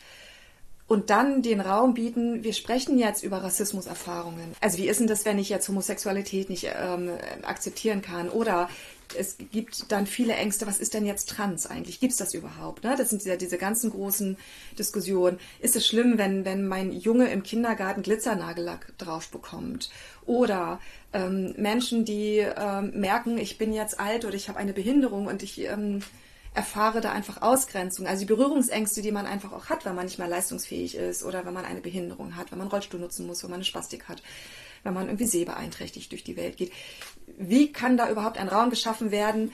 und dann den Raum bieten, wir sprechen jetzt über Rassismuserfahrungen. Also wie ist denn das, wenn ich jetzt Homosexualität nicht ähm, akzeptieren kann? Oder Es gibt dann viele Ängste, was ist denn jetzt trans eigentlich? Gibt es das überhaupt? Ne? Das sind ja diese ganzen großen Diskussionen. Ist es schlimm, wenn, wenn mein Junge im Kindergarten Glitzernagellack drauf bekommt? Oder ähm, Menschen, die ähm, merken, ich bin jetzt alt oder ich habe eine Behinderung und ich ähm, erfahre da einfach Ausgrenzung. Also die Berührungsängste, die man einfach auch hat, wenn man nicht mehr leistungsfähig ist oder wenn man eine Behinderung hat, wenn man Rollstuhl nutzen muss, wenn man eine Spastik hat, wenn man irgendwie sehbeeinträchtigt durch die Welt geht. Wie kann da überhaupt ein Raum geschaffen werden,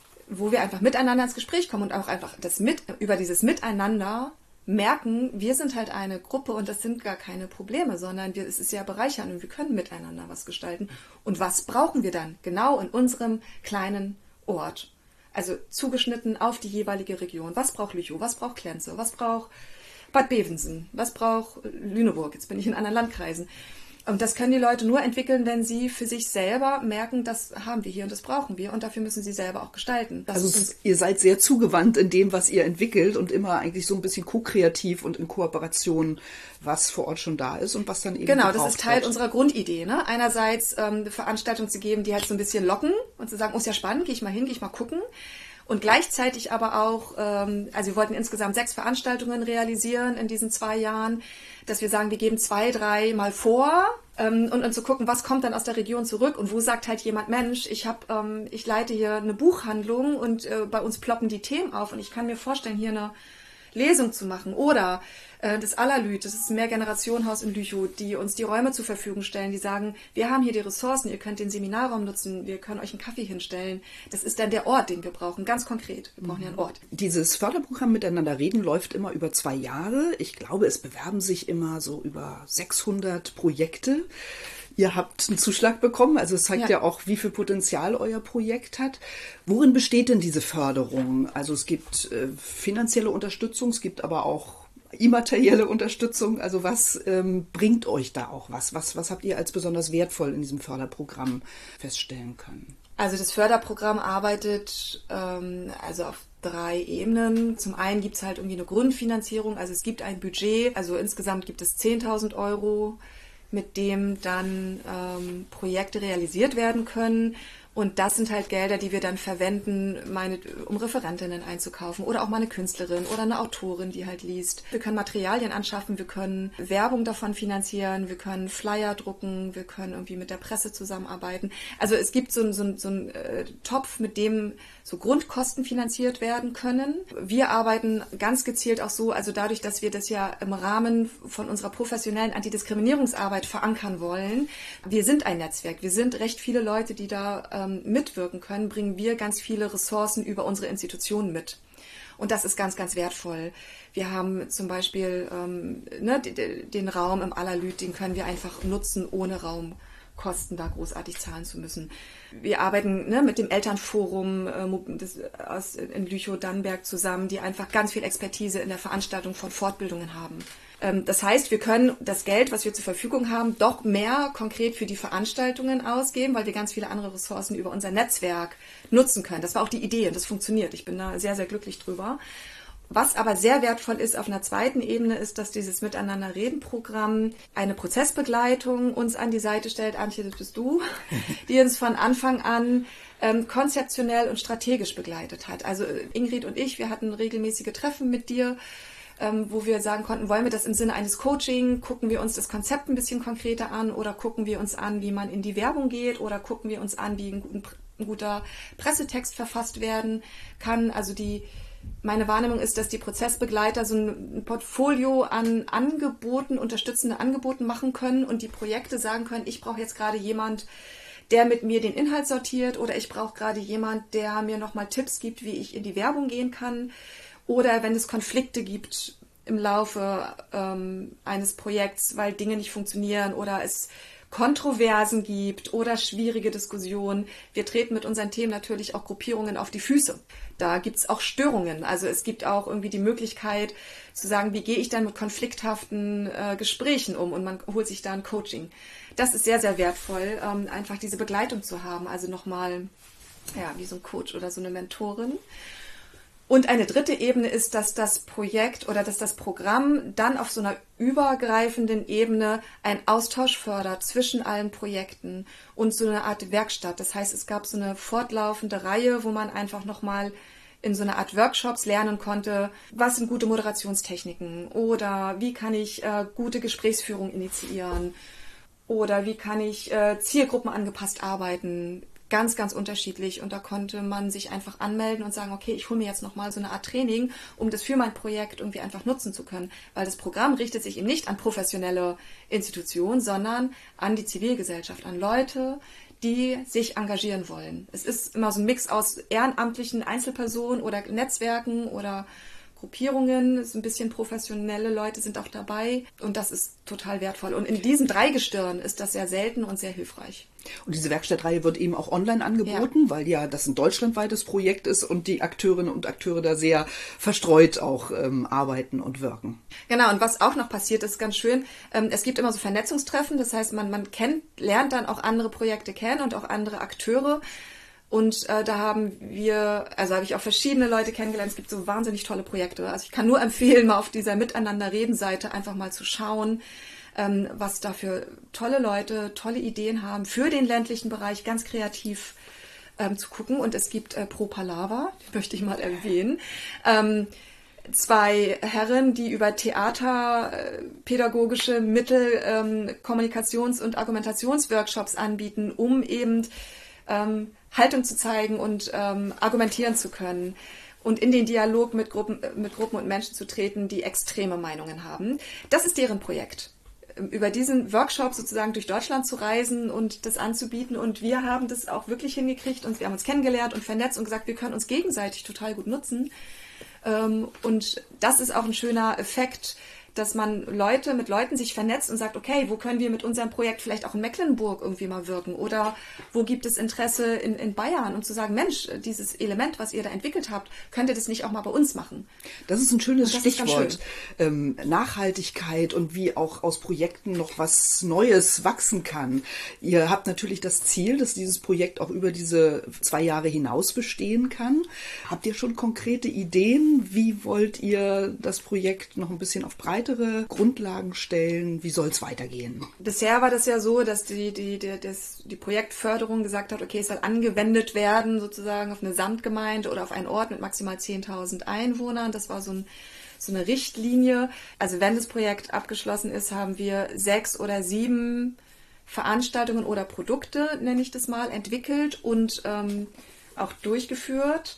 wo wir einfach miteinander ins Gespräch kommen und auch einfach das mit, über dieses Miteinander merken, wir sind halt eine Gruppe und das sind gar keine Probleme, sondern wir, es ist ja bereichernd und wir können miteinander was gestalten. Und was brauchen wir dann genau in unserem kleinen Ort? Also zugeschnitten auf die jeweilige Region. Was braucht Lüchow? Was braucht Klenze? Was braucht Bad Bevensen? Was braucht Lüneburg? Jetzt bin ich in anderen Landkreisen. Und das können die Leute nur entwickeln, wenn sie für sich selber merken, das haben wir hier und das brauchen wir und dafür müssen sie selber auch gestalten. Das also ihr seid sehr zugewandt in dem, was ihr entwickelt und immer eigentlich so ein bisschen ko-kreativ und in Kooperation, was vor Ort schon da ist und was dann eben Genau, das ist Teil wird. unserer Grundidee. Ne? Einerseits ähm, Veranstaltungen zu geben, die halt so ein bisschen locken und zu sagen, oh, ist ja spannend, gehe ich mal hin, gehe ich mal gucken. Und gleichzeitig aber auch, ähm, also wir wollten insgesamt sechs Veranstaltungen realisieren in diesen zwei Jahren, dass wir sagen, wir geben zwei, drei mal vor ähm, und, und zu gucken, was kommt dann aus der Region zurück und wo sagt halt jemand, Mensch, ich hab, ähm, ich leite hier eine Buchhandlung und äh, bei uns ploppen die Themen auf und ich kann mir vorstellen, hier eine Lesung zu machen. Oder äh, das Allerlüt, das ist ein Mehrgenerationenhaus in Lüchow, die uns die Räume zur Verfügung stellen, die sagen, wir haben hier die Ressourcen, ihr könnt den Seminarraum nutzen, wir können euch einen Kaffee hinstellen. Das ist dann der Ort, den wir brauchen, ganz konkret. Wir brauchen ja einen Ort. Dieses Förderprogramm Miteinander reden läuft immer über zwei Jahre. Ich glaube, es bewerben sich immer so über sechshundert Projekte. Ihr habt einen Zuschlag bekommen, also es zeigt ja. ja auch, wie viel Potenzial euer Projekt hat. Worin besteht denn diese Förderung? Also es gibt äh, finanzielle Unterstützung, es gibt aber auch immaterielle Unterstützung. Also was ähm, bringt euch da auch was? was? Was habt ihr als besonders wertvoll in diesem Förderprogramm feststellen können? Also das Förderprogramm arbeitet ähm, also auf drei Ebenen. Zum einen gibt es halt irgendwie eine Grundfinanzierung, also es gibt ein Budget, also insgesamt gibt es zehntausend Euro, mit dem dann ähm, Projekte realisiert werden können. Und das sind halt Gelder, die wir dann verwenden, meine, um Referentinnen einzukaufen oder auch mal eine Künstlerin oder eine Autorin, die halt liest. Wir können Materialien anschaffen, wir können Werbung davon finanzieren, wir können Flyer drucken, wir können irgendwie mit der Presse zusammenarbeiten. Also es gibt so, so, so einen äh, Topf, mit dem so Grundkosten finanziert werden können. Wir arbeiten ganz gezielt auch so, also dadurch, dass wir das ja im Rahmen von unserer professionellen Antidiskriminierungsarbeit verankern wollen. Wir sind ein Netzwerk, wir sind recht viele Leute, die da ähm, mitwirken können, bringen wir ganz viele Ressourcen über unsere Institutionen mit. Und das ist ganz, ganz wertvoll. Wir haben zum Beispiel ähm, ne, den, den Raum im Allerlüt, den können wir einfach nutzen, ohne Raumkosten da großartig zahlen zu müssen. Wir arbeiten ne, mit dem Elternforum äh, das, aus, in Lüchow-Dannenberg zusammen, die einfach ganz viel Expertise in der Veranstaltung von Fortbildungen haben. Das heißt, wir können das Geld, was wir zur Verfügung haben, doch mehr konkret für die Veranstaltungen ausgeben, weil wir ganz viele andere Ressourcen über unser Netzwerk nutzen können. Das war auch die Idee und das funktioniert. Ich bin da sehr, sehr glücklich drüber. Was aber sehr wertvoll ist auf einer zweiten Ebene, ist, dass dieses Miteinander-Reden-Programm eine Prozessbegleitung uns an die Seite stellt. Antje, das bist du, die uns von Anfang an ähm, konzeptionell und strategisch begleitet hat. Also Ingrid und ich, wir hatten regelmäßige Treffen mit dir, wo wir sagen konnten, wollen wir das im Sinne eines Coaching, gucken wir uns das Konzept ein bisschen konkreter an oder gucken wir uns an, wie man in die Werbung geht oder gucken wir uns an, wie ein, guten, ein guter Pressetext verfasst werden kann. Also die, meine Wahrnehmung ist, dass die Prozessbegleiter so ein Portfolio an Angeboten, unterstützende Angeboten machen können und die Projekte sagen können, ich brauche jetzt gerade jemand, der mit mir den Inhalt sortiert oder ich brauche gerade jemand, der mir nochmal Tipps gibt, wie ich in die Werbung gehen kann. Oder wenn es Konflikte gibt im Laufe ähm, eines Projekts, weil Dinge nicht funktionieren oder es Kontroversen gibt oder schwierige Diskussionen. Wir treten mit unseren Themen natürlich auch Gruppierungen auf die Füße. Da gibt es auch Störungen. Also es gibt auch irgendwie die Möglichkeit zu sagen, wie gehe ich dann mit konflikthaften äh, Gesprächen um und man holt sich da ein Coaching. Das ist sehr, sehr wertvoll, ähm, einfach diese Begleitung zu haben. Also nochmal, ja, wie so ein Coach oder so eine Mentorin. Und eine dritte Ebene ist, dass das Projekt oder dass das Programm dann auf so einer übergreifenden Ebene einen Austausch fördert zwischen allen Projekten und so eine Art Werkstatt. Das heißt, es gab so eine fortlaufende Reihe, wo man einfach nochmal in so einer Art Workshops lernen konnte, was sind gute Moderationstechniken oder wie kann ich äh, gute Gesprächsführung initiieren oder wie kann ich äh, Zielgruppen angepasst arbeiten. Ganz, ganz unterschiedlich und da konnte man sich einfach anmelden und sagen, okay, ich hole mir jetzt nochmal so eine Art Training, um das für mein Projekt irgendwie einfach nutzen zu können, weil das Programm richtet sich eben nicht an professionelle Institutionen, sondern an die Zivilgesellschaft, an Leute, die sich engagieren wollen. Es ist immer so ein Mix aus ehrenamtlichen Einzelpersonen oder Netzwerken oder Gruppierungen, so ein bisschen professionelle Leute sind auch dabei und das ist total wertvoll. Und in diesen Dreigestirn ist das sehr selten und sehr hilfreich. Und diese Werkstattreihe wird eben auch online angeboten, ja. weil ja das ein deutschlandweites Projekt ist und die Akteurinnen und Akteure da sehr verstreut auch ähm, arbeiten und wirken. Genau, und was auch noch passiert, ist ganz schön, ähm, es gibt immer so Vernetzungstreffen, das heißt, man, man kennt, lernt dann auch andere Projekte kennen und auch andere Akteure. Und äh, da haben wir, also habe ich auch verschiedene Leute kennengelernt. Es gibt so wahnsinnig tolle Projekte. Also ich kann nur empfehlen, mal auf dieser Miteinander-Reden-Seite einfach mal zu schauen, ähm, was da für tolle Leute, tolle Ideen haben für den ländlichen Bereich, ganz kreativ ähm, zu gucken. Und es gibt äh, Pro Palava, die möchte ich mal erwähnen. Ähm, zwei Herren, die über theaterpädagogische Mittel ähm, Kommunikations- und Argumentationsworkshops anbieten, um eben ähm, Haltung zu zeigen und ähm, argumentieren zu können und in den Dialog mit Gruppen, mit Gruppen und Menschen zu treten, die extreme Meinungen haben. Das ist deren Projekt, über diesen Workshop sozusagen durch Deutschland zu reisen und das anzubieten. Und wir haben das auch wirklich hingekriegt und wir haben uns kennengelernt und vernetzt und gesagt, wir können uns gegenseitig total gut nutzen. Ähm, und das ist auch ein schöner Effekt, dass man Leute mit Leuten sich vernetzt und sagt, okay, wo können wir mit unserem Projekt vielleicht auch in Mecklenburg irgendwie mal wirken oder wo gibt es Interesse in, in Bayern, um zu sagen, Mensch, dieses Element, was ihr da entwickelt habt, könnt ihr das nicht auch mal bei uns machen? Das ist ein schönes Stichwort. Ähm, Nachhaltigkeit und wie auch aus Projekten noch was Neues wachsen kann. Ihr habt natürlich das Ziel, dass dieses Projekt auch über diese zwei Jahre hinaus bestehen kann. Habt ihr schon konkrete Ideen? Wie wollt ihr das Projekt noch ein bisschen auf Breite Grundlagen stellen? Wie soll es weitergehen? Bisher war das ja so, dass die, die, die, das, die Projektförderung gesagt hat, okay, es soll angewendet werden sozusagen auf eine Samtgemeinde oder auf einen Ort mit maximal zehntausend Einwohnern. Das war so, ein, so eine Richtlinie. Also wenn das Projekt abgeschlossen ist, haben wir sechs oder sieben Veranstaltungen oder Produkte, nenne ich das mal, entwickelt und ähm, auch durchgeführt.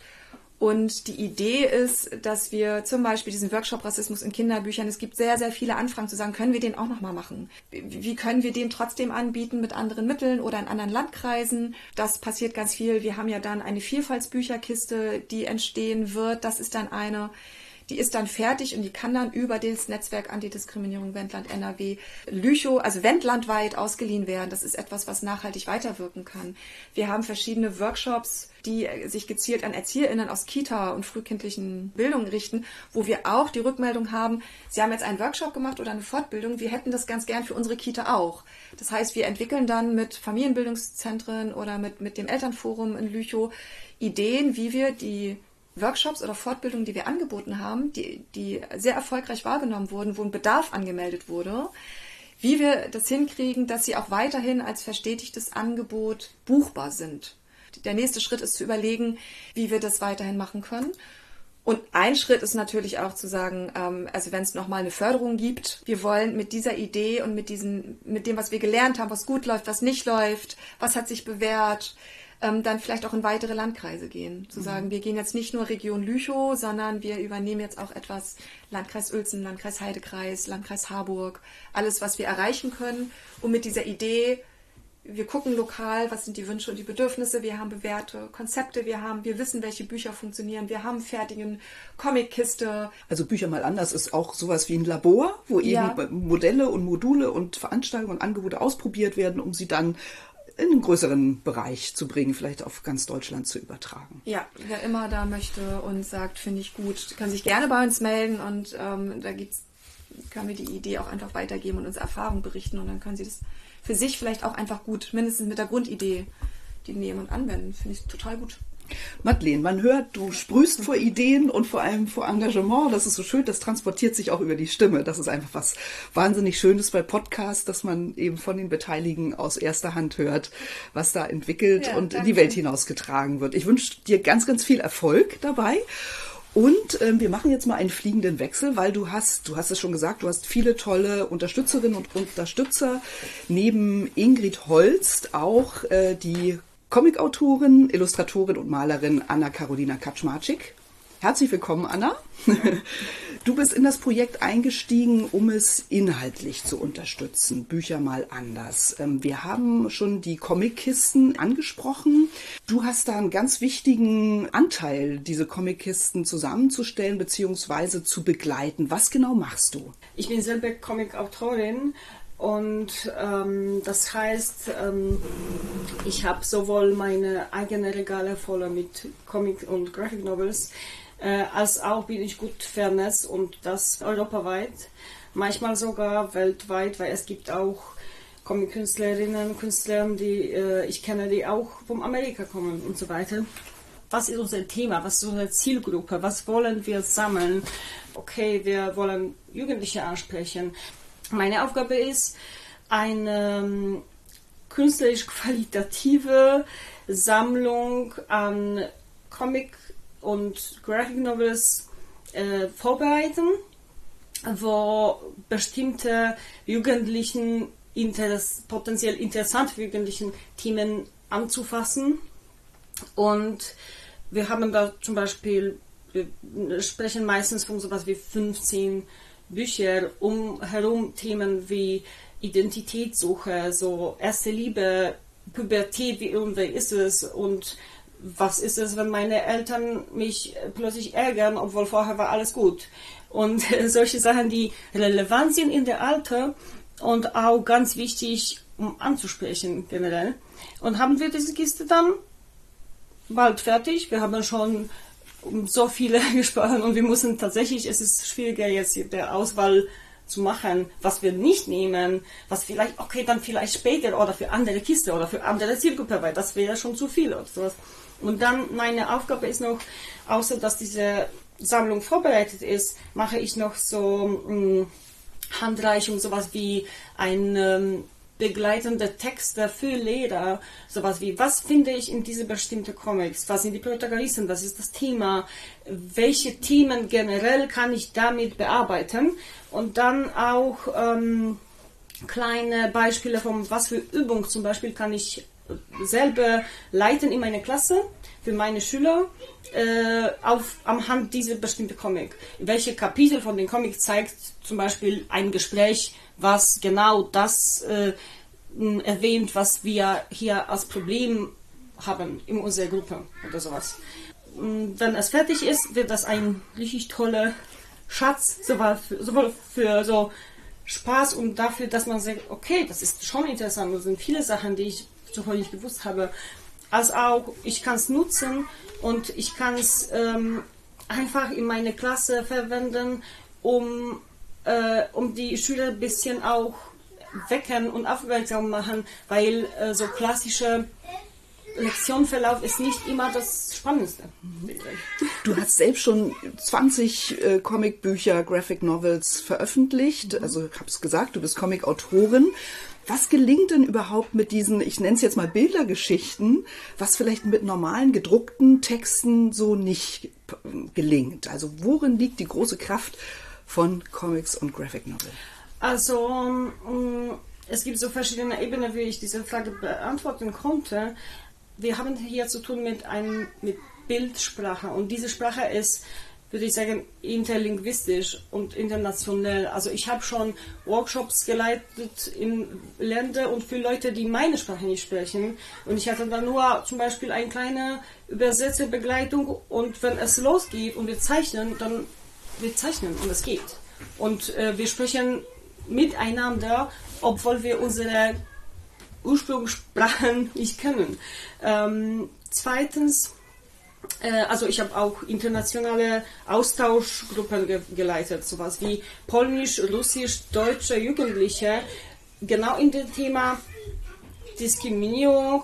Und die Idee ist, dass wir zum Beispiel diesen Workshop Rassismus in Kinderbüchern, es gibt sehr, sehr viele Anfragen zu sagen, können wir den auch nochmal machen? Wie können wir den trotzdem anbieten mit anderen Mitteln oder in anderen Landkreisen? Das passiert ganz viel. Wir haben ja dann eine Vielfaltsbücherkiste, die entstehen wird. Das ist dann eine, die ist dann fertig und die kann dann über das Netzwerk Antidiskriminierung Wendland N R W Lüchow, also wendlandweit ausgeliehen werden. Das ist etwas, was nachhaltig weiterwirken kann. Wir haben verschiedene Workshops, die sich gezielt an ErzieherInnen aus Kita und frühkindlichen Bildung richten, wo wir auch die Rückmeldung haben, sie haben jetzt einen Workshop gemacht oder eine Fortbildung, wir hätten das ganz gern für unsere Kita auch. Das heißt, wir entwickeln dann mit Familienbildungszentren oder mit, mit dem Elternforum in Lüchow Ideen, wie wir die Workshops oder Fortbildungen, die wir angeboten haben, die, die sehr erfolgreich wahrgenommen wurden, wo ein Bedarf angemeldet wurde, wie wir das hinkriegen, dass sie auch weiterhin als verstetigtes Angebot buchbar sind. Der nächste Schritt ist zu überlegen, wie wir das weiterhin machen können. Und ein Schritt ist natürlich auch zu sagen, ähm, also wenn es nochmal eine Förderung gibt, wir wollen mit dieser Idee und mit diesen, mit dem, was wir gelernt haben, was gut läuft, was nicht läuft, was hat sich bewährt, ähm, dann vielleicht auch in weitere Landkreise gehen. Zu sagen, wir gehen jetzt nicht nur Region Lüchow, sondern wir übernehmen jetzt auch etwas Landkreis Uelzen, Landkreis Heidekreis, Landkreis Harburg, alles, was wir erreichen können, um mit dieser Idee, wir gucken lokal, was sind die Wünsche und die Bedürfnisse, wir haben bewährte Konzepte, wir haben, wir wissen, welche Bücher funktionieren, wir haben fertigen Comic-Kiste. Also Bücher mal anders ist auch sowas wie ein Labor, wo Ja. eben Modelle und Module und Veranstaltungen und Angebote ausprobiert werden, um sie dann in einen größeren Bereich zu bringen, vielleicht auf ganz Deutschland zu übertragen. Ja, wer immer da möchte und sagt, finde ich gut, kann sich gerne bei uns melden und ähm, da gibt's, können wir die Idee auch einfach weitergeben und uns Erfahrungen berichten und dann können sie das für sich vielleicht auch einfach gut, mindestens mit der Grundidee, die nehmen und anwenden. Finde ich total gut. Madeleine, man hört, du sprühst vor Ideen und vor allem vor Engagement. Das ist so schön, das transportiert sich auch über die Stimme. Das ist einfach was wahnsinnig Schönes bei Podcasts, dass man eben von den Beteiligten aus erster Hand hört, was da entwickelt ja, und danke. in die Welt hinausgetragen wird. Ich wünsche dir ganz, ganz viel Erfolg dabei. Und äh, wir machen jetzt mal einen fliegenden Wechsel, weil du hast, du hast es schon gesagt, du hast viele tolle Unterstützerinnen und Unterstützer. Neben Ingrid Holst auch äh, die Comicautorin, Illustratorin und Malerin Anna-Karolina Kaczmarczyk. Herzlich willkommen, Anna. Du bist in das Projekt eingestiegen, um es inhaltlich zu unterstützen. Bücher mal anders. Wir haben schon die Comickisten angesprochen. Du hast da einen ganz wichtigen Anteil, diese Comickisten zusammenzustellen bzw. zu begleiten. Was genau machst du? Ich bin selber Comicautorin. Und ähm, das heißt, ähm, ich habe sowohl meine eigenen Regale voller mit Comic- und Graphic Novels, äh, als auch bin ich gut vernetzt und das europaweit, manchmal sogar weltweit, weil es gibt auch Comic-Künstlerinnen und Künstler, die äh, ich kenne, die auch von Amerika kommen und so weiter. Was ist unser Thema? Was ist unsere Zielgruppe? Was wollen wir sammeln? Okay, wir wollen Jugendliche ansprechen. Meine Aufgabe ist, eine ähm, künstlerisch qualitative Sammlung an Comic- und Graphic Novels äh, vorbereiten, wo bestimmte Jugendlichen, interess- potenziell interessante für Jugendlichen Themen anzufassen. Und wir haben da zum Beispiel, wir sprechen meistens von sowas wie fünfzehn Bücher um herum, Themen wie Identitätssuche, so erste Liebe, Pubertät, wie und wer ist es und was ist es, wenn meine Eltern mich plötzlich ärgern, obwohl vorher war alles gut. Und solche Sachen, die relevant sind in der Alter und auch ganz wichtig, um anzusprechen generell. Und haben wir diese Kiste dann bald fertig. Wir haben schon um so viele gesprochen und wir müssen tatsächlich, es ist schwieriger jetzt der Auswahl zu machen, was wir nicht nehmen, was vielleicht, okay, dann vielleicht später oder für andere Kiste oder für andere Zielgruppe, weil das wäre schon zu viel oder sowas. Und dann meine Aufgabe ist noch, außer dass diese Sammlung vorbereitet ist, mache ich noch so mh, Handreichung, sowas wie ein ähm, begleitende Texte für Lehrer, sowas wie, was finde ich in diese bestimmten Comics, was sind die Protagonisten, was ist das Thema, welche Themen generell kann ich damit bearbeiten und dann auch ähm, kleine Beispiele von was für Übung zum Beispiel kann ich selber leiten in meiner Klasse für meine Schüler äh, auf, am Hand dieser bestimmten Comic. Welche Kapitel von dem Comic zeigt zum Beispiel ein Gespräch, was genau das äh, erwähnt, was wir hier als Problem haben in unserer Gruppe oder sowas. Wenn es fertig ist, wird das ein richtig toller Schatz, sowohl für, sowohl für so Spaß und dafür, dass man sagt, okay, das ist schon interessant, das sind viele Sachen, die ich zuvor nicht gewusst habe, als auch, ich kann es nutzen und ich kann es ähm, einfach in meine Klasse verwenden, um, äh, um die Schüler ein bisschen auch wecken und aufmerksam machen, weil äh, so klassischer Lektionenverlauf ist nicht immer das Spannendste. Du hast selbst schon zwanzig äh, Comicbücher, Graphic Novels veröffentlicht, mhm. also ich habe es gesagt, du bist Comicautorin. Was gelingt denn überhaupt mit diesen, ich nenne es jetzt mal Bildergeschichten, was vielleicht mit normalen gedruckten Texten so nicht gelingt? Also worin liegt die große Kraft von Comics und Graphic Novel? Also um, es gibt so verschiedene Ebenen, wie ich diese Frage beantworten konnte. Wir haben hier zu tun mit, einem, mit Bildsprache und diese Sprache ist, würde ich sagen, interlinguistisch und international. Also ich habe schon Workshops geleitet in Ländern und für Leute, die meine Sprache nicht sprechen. Und ich hatte dann nur zum Beispiel eine kleine Übersetzerbegleitung und wenn es losgeht und wir zeichnen, dann wir zeichnen und es geht. Und äh, wir sprechen miteinander, obwohl wir unsere Ursprungssprachen nicht kennen. Ähm, zweitens, also ich habe auch internationale Austauschgruppen ge- geleitet, sowas wie Polnisch, Russisch, deutsche Jugendliche, genau in dem Thema Diskriminierung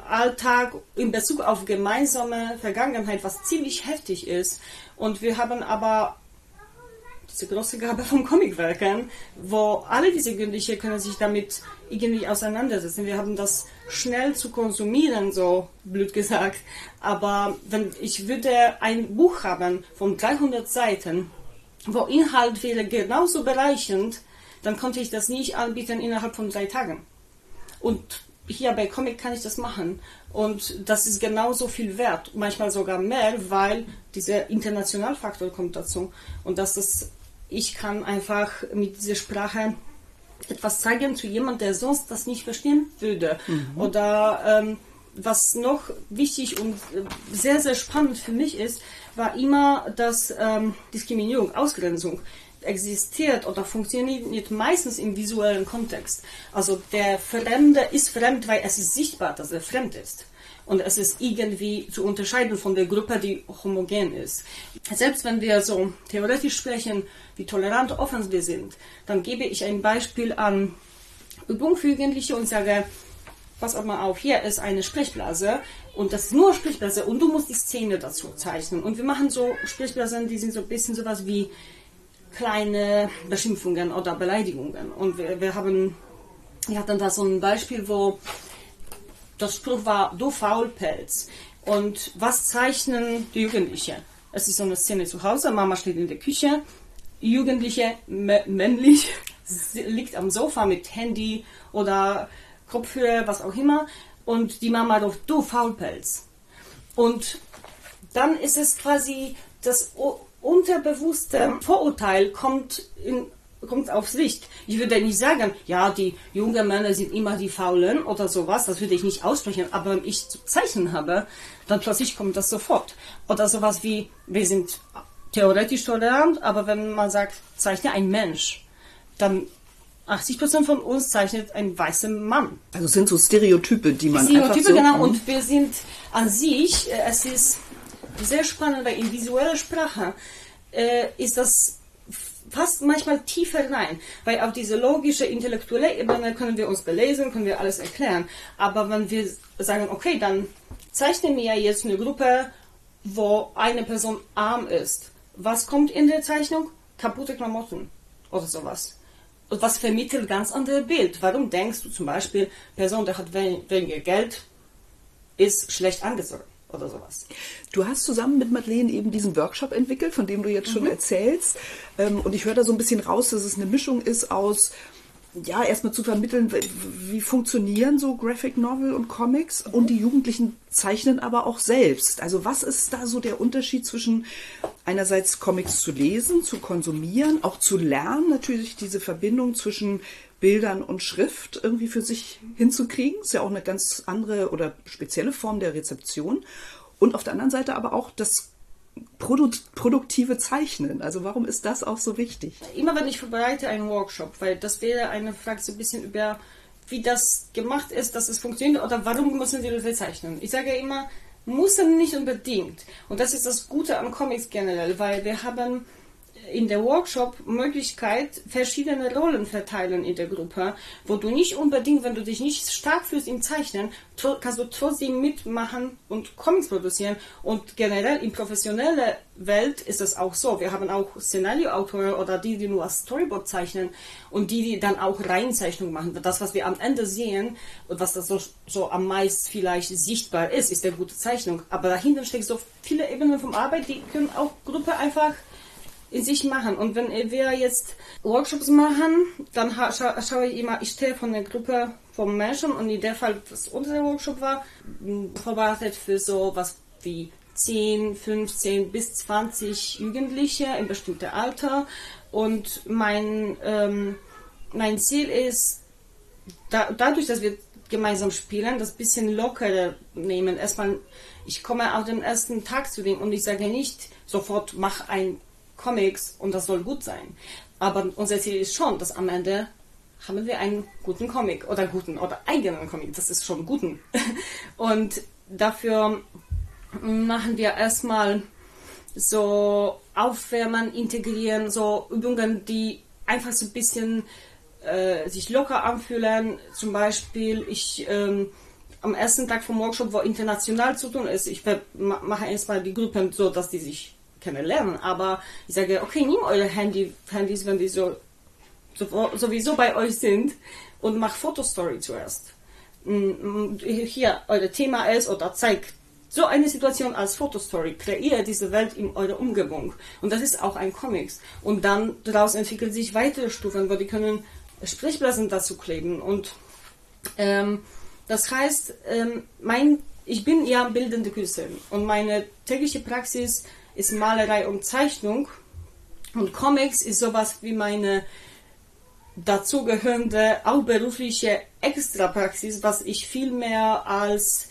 Alltag in Bezug auf gemeinsame Vergangenheit, was ziemlich heftig ist. Und wir haben aber diese große Gabe von Comicwerken, wo alle diese Jugendlichen können sich damit irgendwie auseinandersetzen. Wir haben das schnell zu konsumieren, so blöd gesagt. Aber wenn ich würde ein Buch haben von dreihundert Seiten, wo Inhalt wäre genauso bereichernd, dann konnte ich das nicht anbieten innerhalb von drei Tagen. Und hier bei Comic kann ich das machen. Und das ist genauso viel wert, manchmal sogar mehr, weil dieser Internationalfaktor kommt dazu. Und dass das, ich kann einfach mit dieser Sprache etwas zeigen zu jemandem, der sonst das nicht verstehen würde. Mhm. Oder ähm, was noch wichtig und sehr, sehr spannend für mich ist, war immer, dass ähm, Diskriminierung, Ausgrenzung existiert oder funktioniert meistens im visuellen Kontext. Also der Fremde ist fremd, weil es ist sichtbar, dass er fremd ist. Und es ist irgendwie zu unterscheiden von der Gruppe, die homogen ist. Selbst wenn wir so theoretisch sprechen, wie tolerant offen wir sind, dann gebe ich ein Beispiel an Übung für Jugendliche und sage, pass auch mal auf, hier ist eine Sprechblase und das ist nur Sprechblase und du musst die Szene dazu zeichnen. Und wir machen so Sprechblasen, die sind so ein bisschen sowas wie kleine Beschimpfungen oder Beleidigungen. Und wir, wir haben, wir hatten da so ein Beispiel, wo das Spruch war, du Faulpelz. Und was zeichnen die Jugendlichen? Es ist so eine Szene zu Hause, Mama steht in der Küche, Jugendliche, männlich, liegt am Sofa mit Handy oder Kopfhörer, was auch immer. Und die Mama ruft, du Faulpelz. Und dann ist es quasi das unterbewusste Vorurteil kommt, in, kommt aufs Licht. Ich würde nicht sagen, ja, die jungen Männer sind immer die Faulen oder sowas, das würde ich nicht aussprechen, aber wenn ich zu zeichnen habe, dann plötzlich kommt das sofort. Oder sowas wie, wir sind theoretisch tolerant, aber wenn man sagt, zeichne ein Mensch, dann achtzig Prozent von uns zeichnet ein weißer Mann. Also es sind so Stereotype, die man Stereotype, einfach so... genau, und wir sind an sich, es ist sehr spannend, weil in visueller Sprache äh, ist das fast manchmal tiefer rein, weil auf diese logische, intellektuelle Ebene können wir uns belesen, können wir alles erklären, aber wenn wir sagen, okay, dann zeichnen wir jetzt eine Gruppe, wo eine Person arm ist, was kommt in der Zeichnung? Kaputte Klamotten oder sowas. Und was vermittelt ganz andere Bild? Warum denkst du zum Beispiel, Person, der hat weniger Geld, ist schlecht angezogen? Oder sowas. Du hast zusammen mit Madeleine eben diesen Workshop entwickelt, von dem du jetzt schon mhm. erzählst. Und ich höre da so ein bisschen raus, dass es eine Mischung ist aus, ja, erstmal zu vermitteln, wie funktionieren so Graphic Novel und Comics mhm. und die Jugendlichen zeichnen aber auch selbst. Also was ist da so der Unterschied zwischen einerseits Comics zu lesen, zu konsumieren, auch zu lernen, natürlich diese Verbindung zwischen Bildern und Schrift irgendwie für sich hinzukriegen. Ist ja auch eine ganz andere oder spezielle Form der Rezeption. Und auf der anderen Seite aber auch das Produ- produktive Zeichnen. Also warum ist das auch so wichtig? Immer wenn ich vorbereite einen Workshop, weil das wäre eine Frage so ein bisschen über, wie das gemacht ist, dass es funktioniert oder warum müssen die Leute zeichnen. Ich sage immer, müssen nicht unbedingt. Und das ist das Gute an Comics generell, weil wir haben in der Workshop Möglichkeit, verschiedene Rollen verteilen in der Gruppe, wo du nicht unbedingt, wenn du dich nicht stark fühlst im Zeichnen, kannst du trotzdem mitmachen und Comics produzieren. Und generell in professioneller Welt ist es auch so. Wir haben auch Szenarioautoren oder die, die nur als Storyboard zeichnen und die, die dann auch Reihenzeichnung machen. Das, was wir am Ende sehen und was das so, so am meisten vielleicht sichtbar ist, ist eine gute Zeichnung. Aber dahinter steckt so viele Ebenen von Arbeit, die können auch Gruppe einfach in sich machen. Und wenn wir jetzt Workshops machen, dann scha schaue ich immer, ich stehe von der Gruppe von Menschen und in der Fall, was unser Workshop war, vorbereitet für so was wie zehn, fünfzehn bis zwanzig Jugendliche in bestimmtem Alter. Und mein, ähm, mein Ziel ist, da, dadurch, dass wir gemeinsam spielen, das bisschen lockerer nehmen. Erstmal, ich komme auf den ersten Tag zu denen und ich sage nicht sofort, mach ein Comics und das soll gut sein. Aber unser Ziel ist schon, dass am Ende haben wir einen guten Comic oder guten oder eigenen Comic. Das ist schon guten. Und dafür machen wir erstmal so Aufwärmen, integrieren, so Übungen, die einfach so ein bisschen äh, sich locker anfühlen. Zum Beispiel, ich ähm, am ersten Tag vom Workshop, wo international zu tun ist, ich mache erstmal die Gruppen so, dass die sich kennenlernen, aber ich sage, okay, nehmt eure Handy, Handys, wenn die so, so sowieso bei euch sind, und macht Fotostory zuerst. Hier euer Thema ist oder zeigt so eine Situation als Fotostory, kreiert diese Welt in eurer Umgebung. Und das ist auch ein Comics. Und dann daraus entwickeln sich weitere Stufen, wo die können Sprechblasen dazu kleben. Und ähm, das heißt, ähm, mein, ich bin ja bildende Künstlerin und meine tägliche Praxis ist Malerei und Zeichnung. Und Comics ist sowas wie meine dazugehörende, auch berufliche Extrapraxis, was ich viel mehr als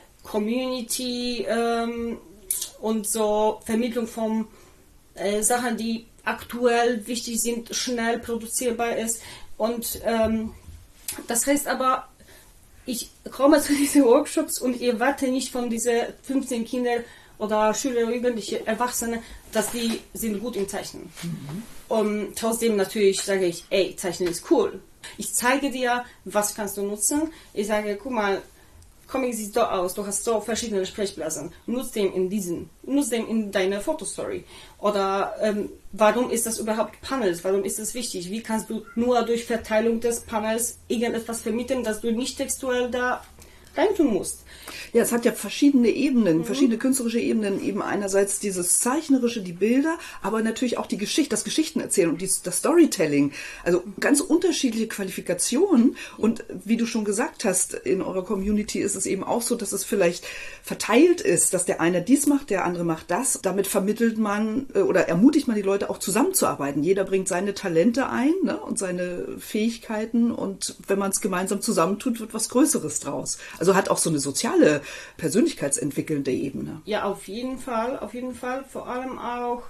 Community ähm, und so Vermittlung von äh, Sachen, die aktuell wichtig sind, schnell produzierbar ist. Und ähm, das heißt aber, ich komme zu diesen Workshops und ich erwarte nicht von diesen fünfzehn Kindern oder Schüler, Jugendliche, Erwachsene, dass die sind gut im Zeichnen. Mhm. Und trotzdem natürlich sage ich, ey, Zeichnen ist cool. Ich zeige dir, was kannst du nutzen. Ich sage, guck mal, Comic sieht so aus, du hast so verschiedene Sprechblasen. Nutz den in diesen, nutz den in deiner Fotostory. Oder ähm, warum ist das überhaupt Panels? Warum ist das wichtig? Wie kannst du nur durch Verteilung des Panels irgendetwas vermitteln, dass du nicht textuell da reintun musst? Ja, es hat ja verschiedene Ebenen, mhm. verschiedene künstlerische Ebenen. Eben einerseits dieses Zeichnerische, die Bilder, aber natürlich auch die Geschichte, das Geschichtenerzählen und die, das Storytelling. Also ganz unterschiedliche Qualifikationen. Und wie du schon gesagt hast, in eurer Community ist es eben auch so, dass es vielleicht verteilt ist, dass der eine dies macht, der andere macht das. Damit vermittelt man oder ermutigt man die Leute auch zusammenzuarbeiten. Jeder bringt seine Talente ein, ne, und seine Fähigkeiten. Und wenn man es gemeinsam zusammentut, wird was Größeres draus. Also hat auch so eine soziale, persönlichkeitsentwickelnde Ebene. Ja, auf jeden Fall, auf jeden Fall. Vor allem auch,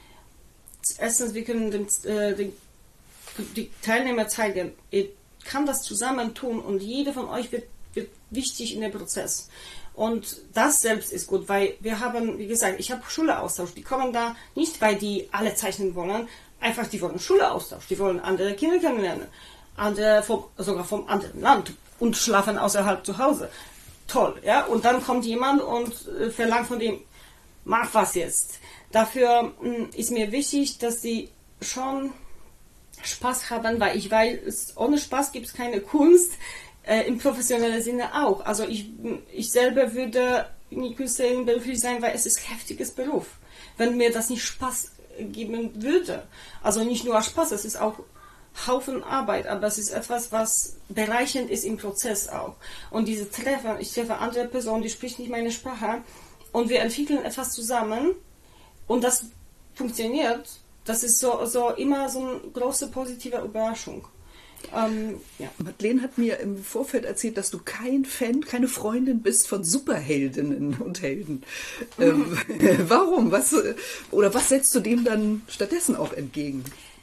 erstens, wir können den, äh, den, die Teilnehmer zeigen, ihr kann das zusammentun und jeder von euch wird, wird wichtig in dem Prozess. Und das selbst ist gut, weil wir haben, wie gesagt, ich habe Schüleraustausch. Die kommen da nicht, weil die alle zeichnen wollen, einfach die wollen Schüleraustausch. Die wollen andere Kinder kennenlernen, andere vom, sogar vom anderen Land und schlafen außerhalb zu Hause. Toll, ja, und dann kommt jemand und äh, verlangt von dem, mach was jetzt. Dafür mh, ist mir wichtig, dass die schon Spaß haben, weil ich weiß, ohne Spaß gibt es keine Kunst, äh, im professionellen Sinne auch. Also ich, ich selber würde nicht Künstlerin beruflich sein, weil es ist ein heftiges Beruf. Wenn mir das nicht Spaß geben würde, also nicht nur Spaß, es ist auch Haufen Arbeit, aber es ist etwas, was bereichernd ist im Prozess auch. Und diese Treffen, ich treffe andere Personen, die sprechen nicht meine Sprache und wir entwickeln etwas zusammen und das funktioniert. Das ist so, so immer so eine große positive Überraschung. Ähm, ja. Madeleine hat mir im Vorfeld erzählt, dass du kein Fan, keine Freundin bist von Superheldinnen und Helden. ähm, warum? Was, oder was setzt du dem dann stattdessen auch entgegen?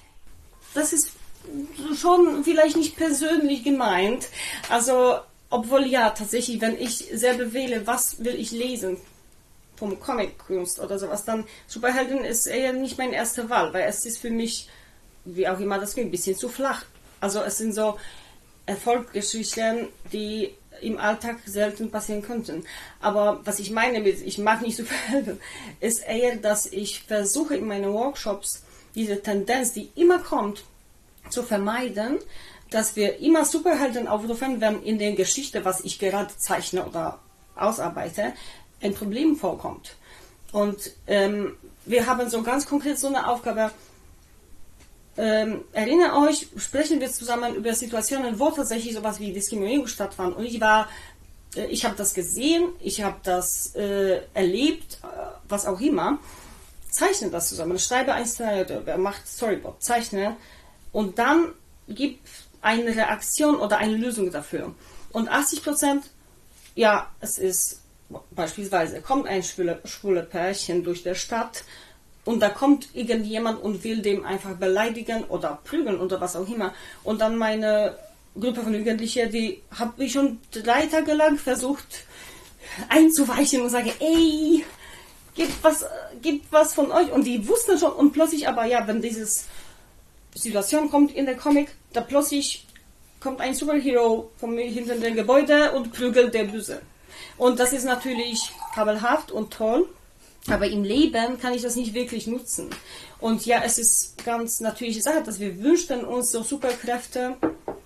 Das ist schon vielleicht nicht persönlich gemeint. Also, obwohl ja, tatsächlich, wenn ich selber wähle, was will ich lesen vom Comic-Kunst oder sowas, dann Superhelden ist eher nicht meine erste Wahl, weil es ist für mich, wie auch immer das klingt, ein bisschen zu flach. Also es sind so Erfolgsgeschichten, die im Alltag selten passieren könnten. Aber was ich meine mit, ich mag nicht Superhelden, ist eher, dass ich versuche in meinen Workshops diese Tendenz, die immer kommt, zu vermeiden, dass wir immer Superhelden aufrufen, wenn in der Geschichte, was ich gerade zeichne oder ausarbeite, ein Problem vorkommt. Und ähm, wir haben so ganz konkret so eine Aufgabe, ähm, erinnert euch, sprechen wir zusammen über Situationen, wo tatsächlich sowas wie Diskriminierung stattfand. Und ich war, äh, ich habe das gesehen, ich habe das äh, erlebt, äh, was auch immer. Zeichne das zusammen, schreibe ein Szenario, macht Storyboard, zeichne und dann gibt eine Reaktion oder eine Lösung dafür. Und achtzig Prozent, ja, es ist beispielsweise, kommt ein schwule, schwule Pärchen durch die Stadt und da kommt irgendjemand und will dem einfach beleidigen oder prügeln oder was auch immer. Und dann meine Gruppe von Jugendlichen, die habe ich schon drei Tage lang versucht einzuweichen und sage, ey, gibt was, gibt was von euch. Und die wussten schon und plötzlich aber, ja, wenn diese Situation kommt in der Comic, da plötzlich kommt ein Superhero von mir hinter dem Gebäude und prügelt der Böse. Und das ist natürlich fabelhaft und toll, aber im Leben kann ich das nicht wirklich nutzen. Und ja, es ist ganz natürliche Sache, dass wir wünschen uns so Superkräfte,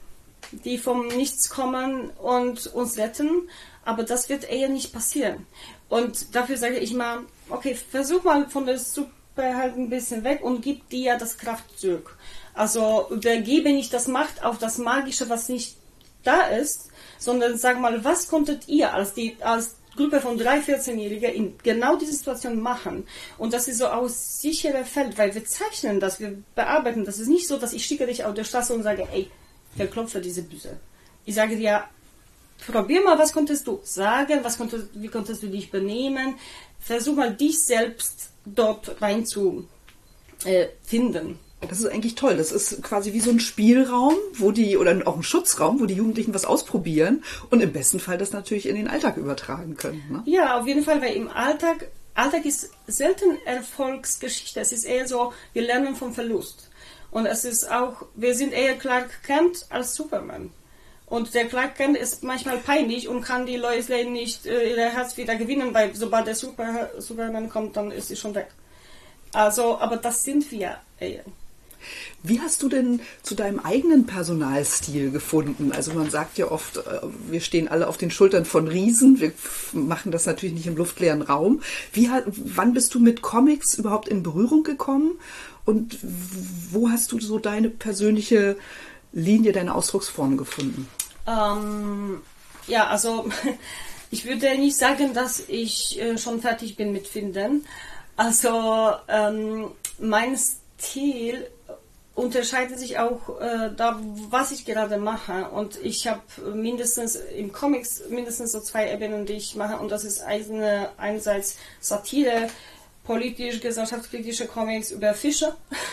die vom Nichts kommen und uns retten, aber das wird eher nicht passieren. Und dafür sage ich mal, okay, versuch mal von der Superhelden ein bisschen weg und gib dir das Kraft zurück. Also übergebe nicht das Macht auf das Magische, was nicht da ist, sondern sag mal, was konntet ihr als die als Gruppe von drei vierzehn-Jährigen in genau diese Situation machen? Und das ist so aus sicherer Feld, weil wir zeichnen das, wir bearbeiten. Das ist nicht so, dass ich schicke dich auf der Straße und sage, ey, verklopfe diese Büse. Ich sage dir, probier mal, was konntest du sagen, was konntest, wie konntest du dich benehmen? Versuch mal, dich selbst dort rein zu äh, finden. Das ist eigentlich toll. Das ist quasi wie so ein Spielraum, wo die, oder auch ein Schutzraum, wo die Jugendlichen was ausprobieren und im besten Fall das natürlich in den Alltag übertragen können. Ne? Ja, auf jeden Fall, weil im Alltag, Alltag ist selten Erfolgsgeschichte. Es ist eher so, wir lernen vom Verlust. Und es ist auch, wir sind eher Clark Kent als Superman. Und der Clark Kent ist manchmal peinlich und kann die Lois Lane nicht äh, ihr Herz wieder gewinnen, weil sobald der Super, Superman kommt, dann ist sie schon weg. Also, aber das sind wir eher. Wie hast du denn zu deinem eigenen Personalstil gefunden? Also man sagt ja oft, wir stehen alle auf den Schultern von Riesen. Wir machen das natürlich nicht im luftleeren Raum. Wie, wann bist du mit Comics überhaupt in Berührung gekommen? Und wo hast du so deine persönliche Linie, deine Ausdrucksform gefunden? Ähm, ja, also ich würde nicht sagen, dass ich äh, schon fertig bin mit Finden. Also ähm, mein Stil unterscheidet sich auch äh, da, was ich gerade mache. Und ich habe mindestens im Comics mindestens so zwei Ebenen, die ich mache. Und das ist eine, einerseits Satire, politisch, gesellschaftskritische Comics über Fische.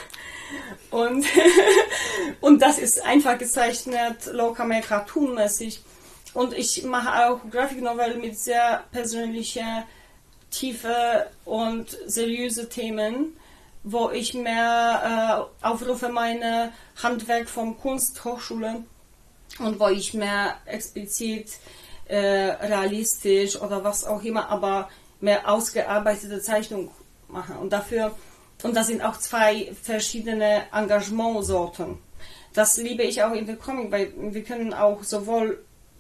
Und, und das ist einfach gezeichnet, low-camera, cartoon-mäßig. Und ich mache auch Graphic Novel mit sehr persönlicher tiefe und seriöse Themen, wo ich mehr äh, aufrufe meine Handwerk von Kunsthochschule und wo ich mehr explizit äh, realistisch oder was auch immer, aber mehr ausgearbeitete Zeichnung mache. Und dafür, und das sind auch zwei verschiedene Engagementsorten. Das liebe ich auch in der Comic, weil wir können auch sowohl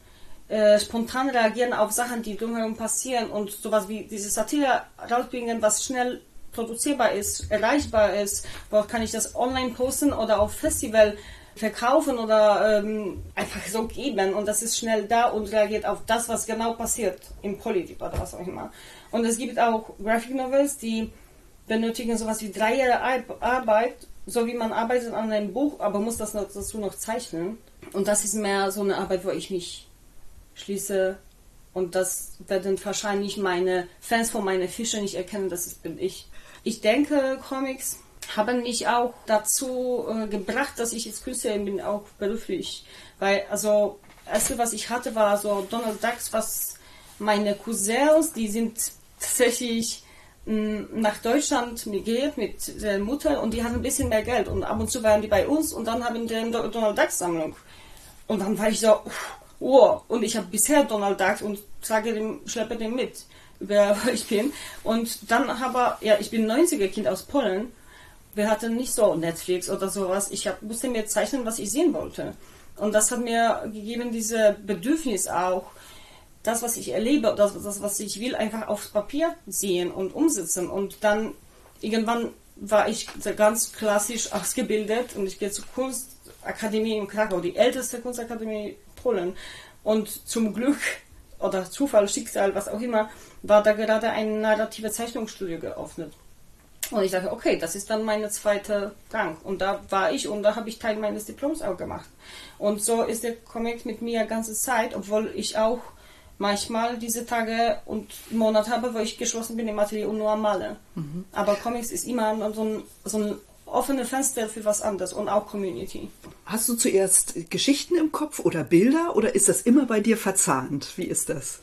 äh, spontan reagieren auf Sachen, die drumherum passieren und sowas wie diese Satire rausbringen, was schnell produzierbar ist, erreichbar ist, wo kann ich das online posten oder auf Festival verkaufen oder ähm, einfach so geben und das ist schnell da und reagiert auf das, was genau passiert im Politik oder was auch immer. Und es gibt auch Graphic Novels, die benötigen sowas wie drei Jahre Arbeit, so wie man arbeitet an einem Buch, aber muss das noch, dazu noch zeichnen. Und das ist mehr so eine Arbeit, wo ich mich schließe und das werden wahrscheinlich meine Fans von meinen Fischen nicht erkennen, das bin ich. Ich denke, Comics haben mich auch dazu äh, gebracht, dass ich jetzt Künstlerin bin, auch beruflich. Weil, also, das erste, was ich hatte, war so Donald Ducks, was meine Cousins, die sind tatsächlich mh, nach Deutschland migriert mit der Mutter und die hatten ein bisschen mehr Geld und ab und zu waren die bei uns und dann haben die eine Donald Ducks Sammlung. Und dann war ich so, oh, und ich habe bisher Donald Ducks und trage den, schleppe den mit. Wer ich bin. Und dann aber, ja, ich bin neunziger Kind aus Polen. Wir hatten nicht so Netflix oder sowas. Ich hab, musste mir zeichnen, was ich sehen wollte. Und das hat mir gegeben, diese Bedürfnis auch, das, was ich erlebe, das, das, was ich will, einfach aufs Papier sehen und umsetzen. Und dann irgendwann war ich ganz klassisch ausgebildet und ich gehe zur Kunstakademie in Krakau, die älteste Kunstakademie Polen. Und zum Glück oder Zufall, Schicksal, was auch immer, war da gerade ein narrative Zeichnungsstudio geöffnet. Und ich dachte, okay, das ist dann meine zweite Gang. Und da war ich und da habe ich Teil meines Diploms auch gemacht. Und so ist der Comic mit mir die ganze Zeit, obwohl ich auch manchmal diese Tage und Monate habe, wo ich geschlossen bin im Atelier und nur male. Mhm. Aber Comics ist immer so ein, so ein offene Fenster für was anderes und auch Community. Hast du zuerst Geschichten im Kopf oder Bilder oder ist das immer bei dir verzahnt? Wie ist das?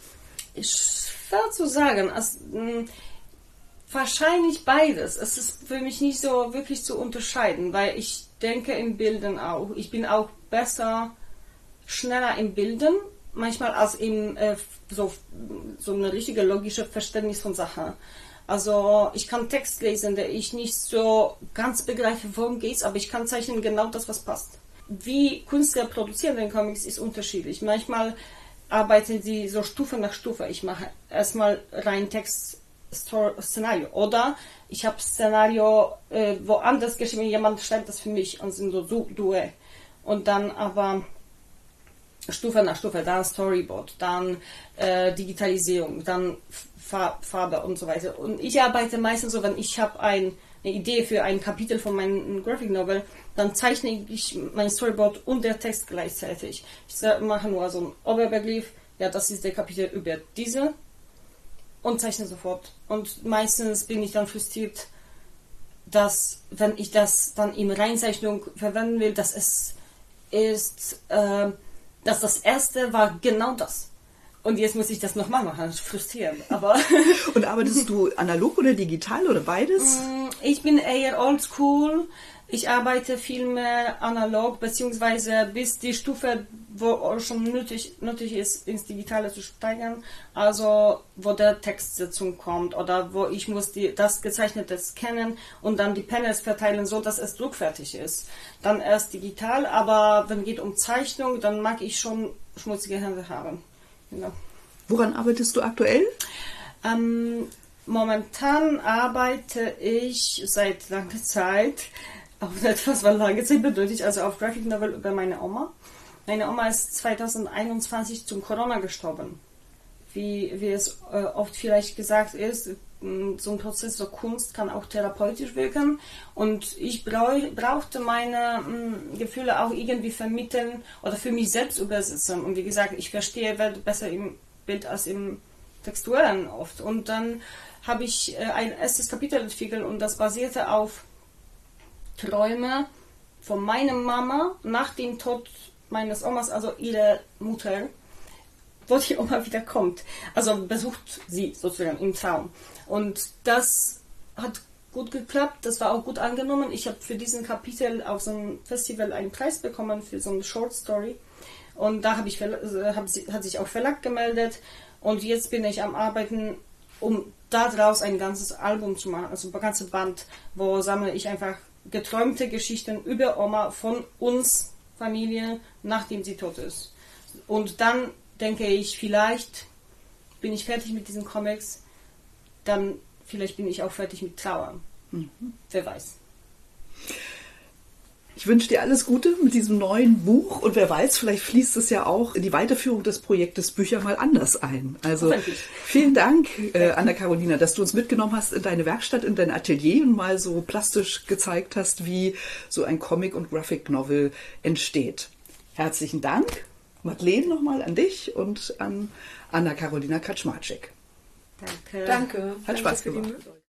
Schwer zu sagen. Also, mh, wahrscheinlich beides. Es ist für mich nicht so wirklich zu unterscheiden, weil ich denke in Bildern auch. Ich bin auch besser schneller im Bilden, manchmal als im äh, so, so eine richtige logische Verständnis von Sachen. Also ich kann Text lesen, der ich nicht so ganz begreife, worum geht's, aber ich kann zeichnen genau das, was passt. Wie Künstler produzieren den Comics ist unterschiedlich. Manchmal arbeiten sie so Stufe nach Stufe. Ich mache erstmal rein Text, Szenario. Oder ich habe Szenario äh, woanders geschrieben, jemand schreibt das für mich und sind so Duo. Und dann aber Stufe nach Stufe, dann Storyboard, dann äh, Digitalisierung, dann Farb, Farbe und so weiter. Und ich arbeite meistens so, wenn ich habe ein, eine Idee für ein Kapitel von meinem Graphic Novel, dann zeichne ich mein Storyboard und der Text gleichzeitig. Ich mache nur so einen Oberbegriff, ja, das ist der Kapitel über diese und zeichne sofort. Und meistens bin ich dann frustriert, dass, wenn ich das dann in Reinzeichnung verwenden will, dass es ist, äh, dass das erste war genau das. Und jetzt muss ich das nochmal machen, das ist frustrierend. Aber und arbeitest du analog oder digital oder beides? Ich bin eher oldschool. Ich arbeite viel mehr analog, beziehungsweise bis die Stufe, wo schon nötig, nötig ist, ins Digitale zu steigern. Also wo der Textsitzung kommt oder wo ich muss die, das Gezeichnete scannen und dann die Panels verteilen, so dass es druckfertig ist. Dann erst digital, aber wenn es geht um Zeichnung, dann mag ich schon schmutzige Hände haben. Genau. Woran arbeitest du aktuell? Ähm, momentan arbeite ich seit langer Zeit auf etwas, was lange Zeit bedeutet, also auf Graphic Novel über meine Oma. Meine Oma ist zwanzig einundzwanzig zum Corona gestorben. Wie, wie es äh, oft vielleicht gesagt ist, so ein Prozess, so Kunst kann auch therapeutisch wirken. Und ich brauch, brauchte meine mh, Gefühle auch irgendwie vermitteln oder für mich selbst übersetzen. Und wie gesagt, ich verstehe Welt besser im Bild als im Textuellen oft. Und dann habe ich äh, ein erstes Kapitel entwickelt und das basierte auf Träume von meiner Mama nach dem Tod meines Omas, also ihrer Mutter, wo die Oma wieder kommt. Also besucht sie sozusagen im Traum. Und das hat gut geklappt, das war auch gut angenommen. Ich habe für diesen Kapitel auf so einem Festival einen Preis bekommen für so eine Short Story. Und da habe ich, hab, hat sich auch Verlag gemeldet. Und jetzt bin ich am Arbeiten, um daraus ein ganzes Album zu machen, also ein ganzes Band, wo sammle ich einfach geträumte Geschichten über Oma von uns, Familie, nachdem sie tot ist. Und dann denke ich, vielleicht bin ich fertig mit diesen Comics, dann vielleicht bin ich auch fertig mit Trauer. Mhm. Wer weiß. Ich wünsche dir alles Gute mit diesem neuen Buch und wer weiß, vielleicht fließt es ja auch in die Weiterführung des Projektes Bücher mal anders ein. Also vielen Dank, äh, Anna-Carolina, dass du uns mitgenommen hast in deine Werkstatt, in dein Atelier und mal so plastisch gezeigt hast, wie so ein Comic und Graphic Novel entsteht. Herzlichen Dank, Madeleine, nochmal an dich und an Anna-Carolina Kaczmarczyk. Danke. Danke. Hat Spaß gemacht.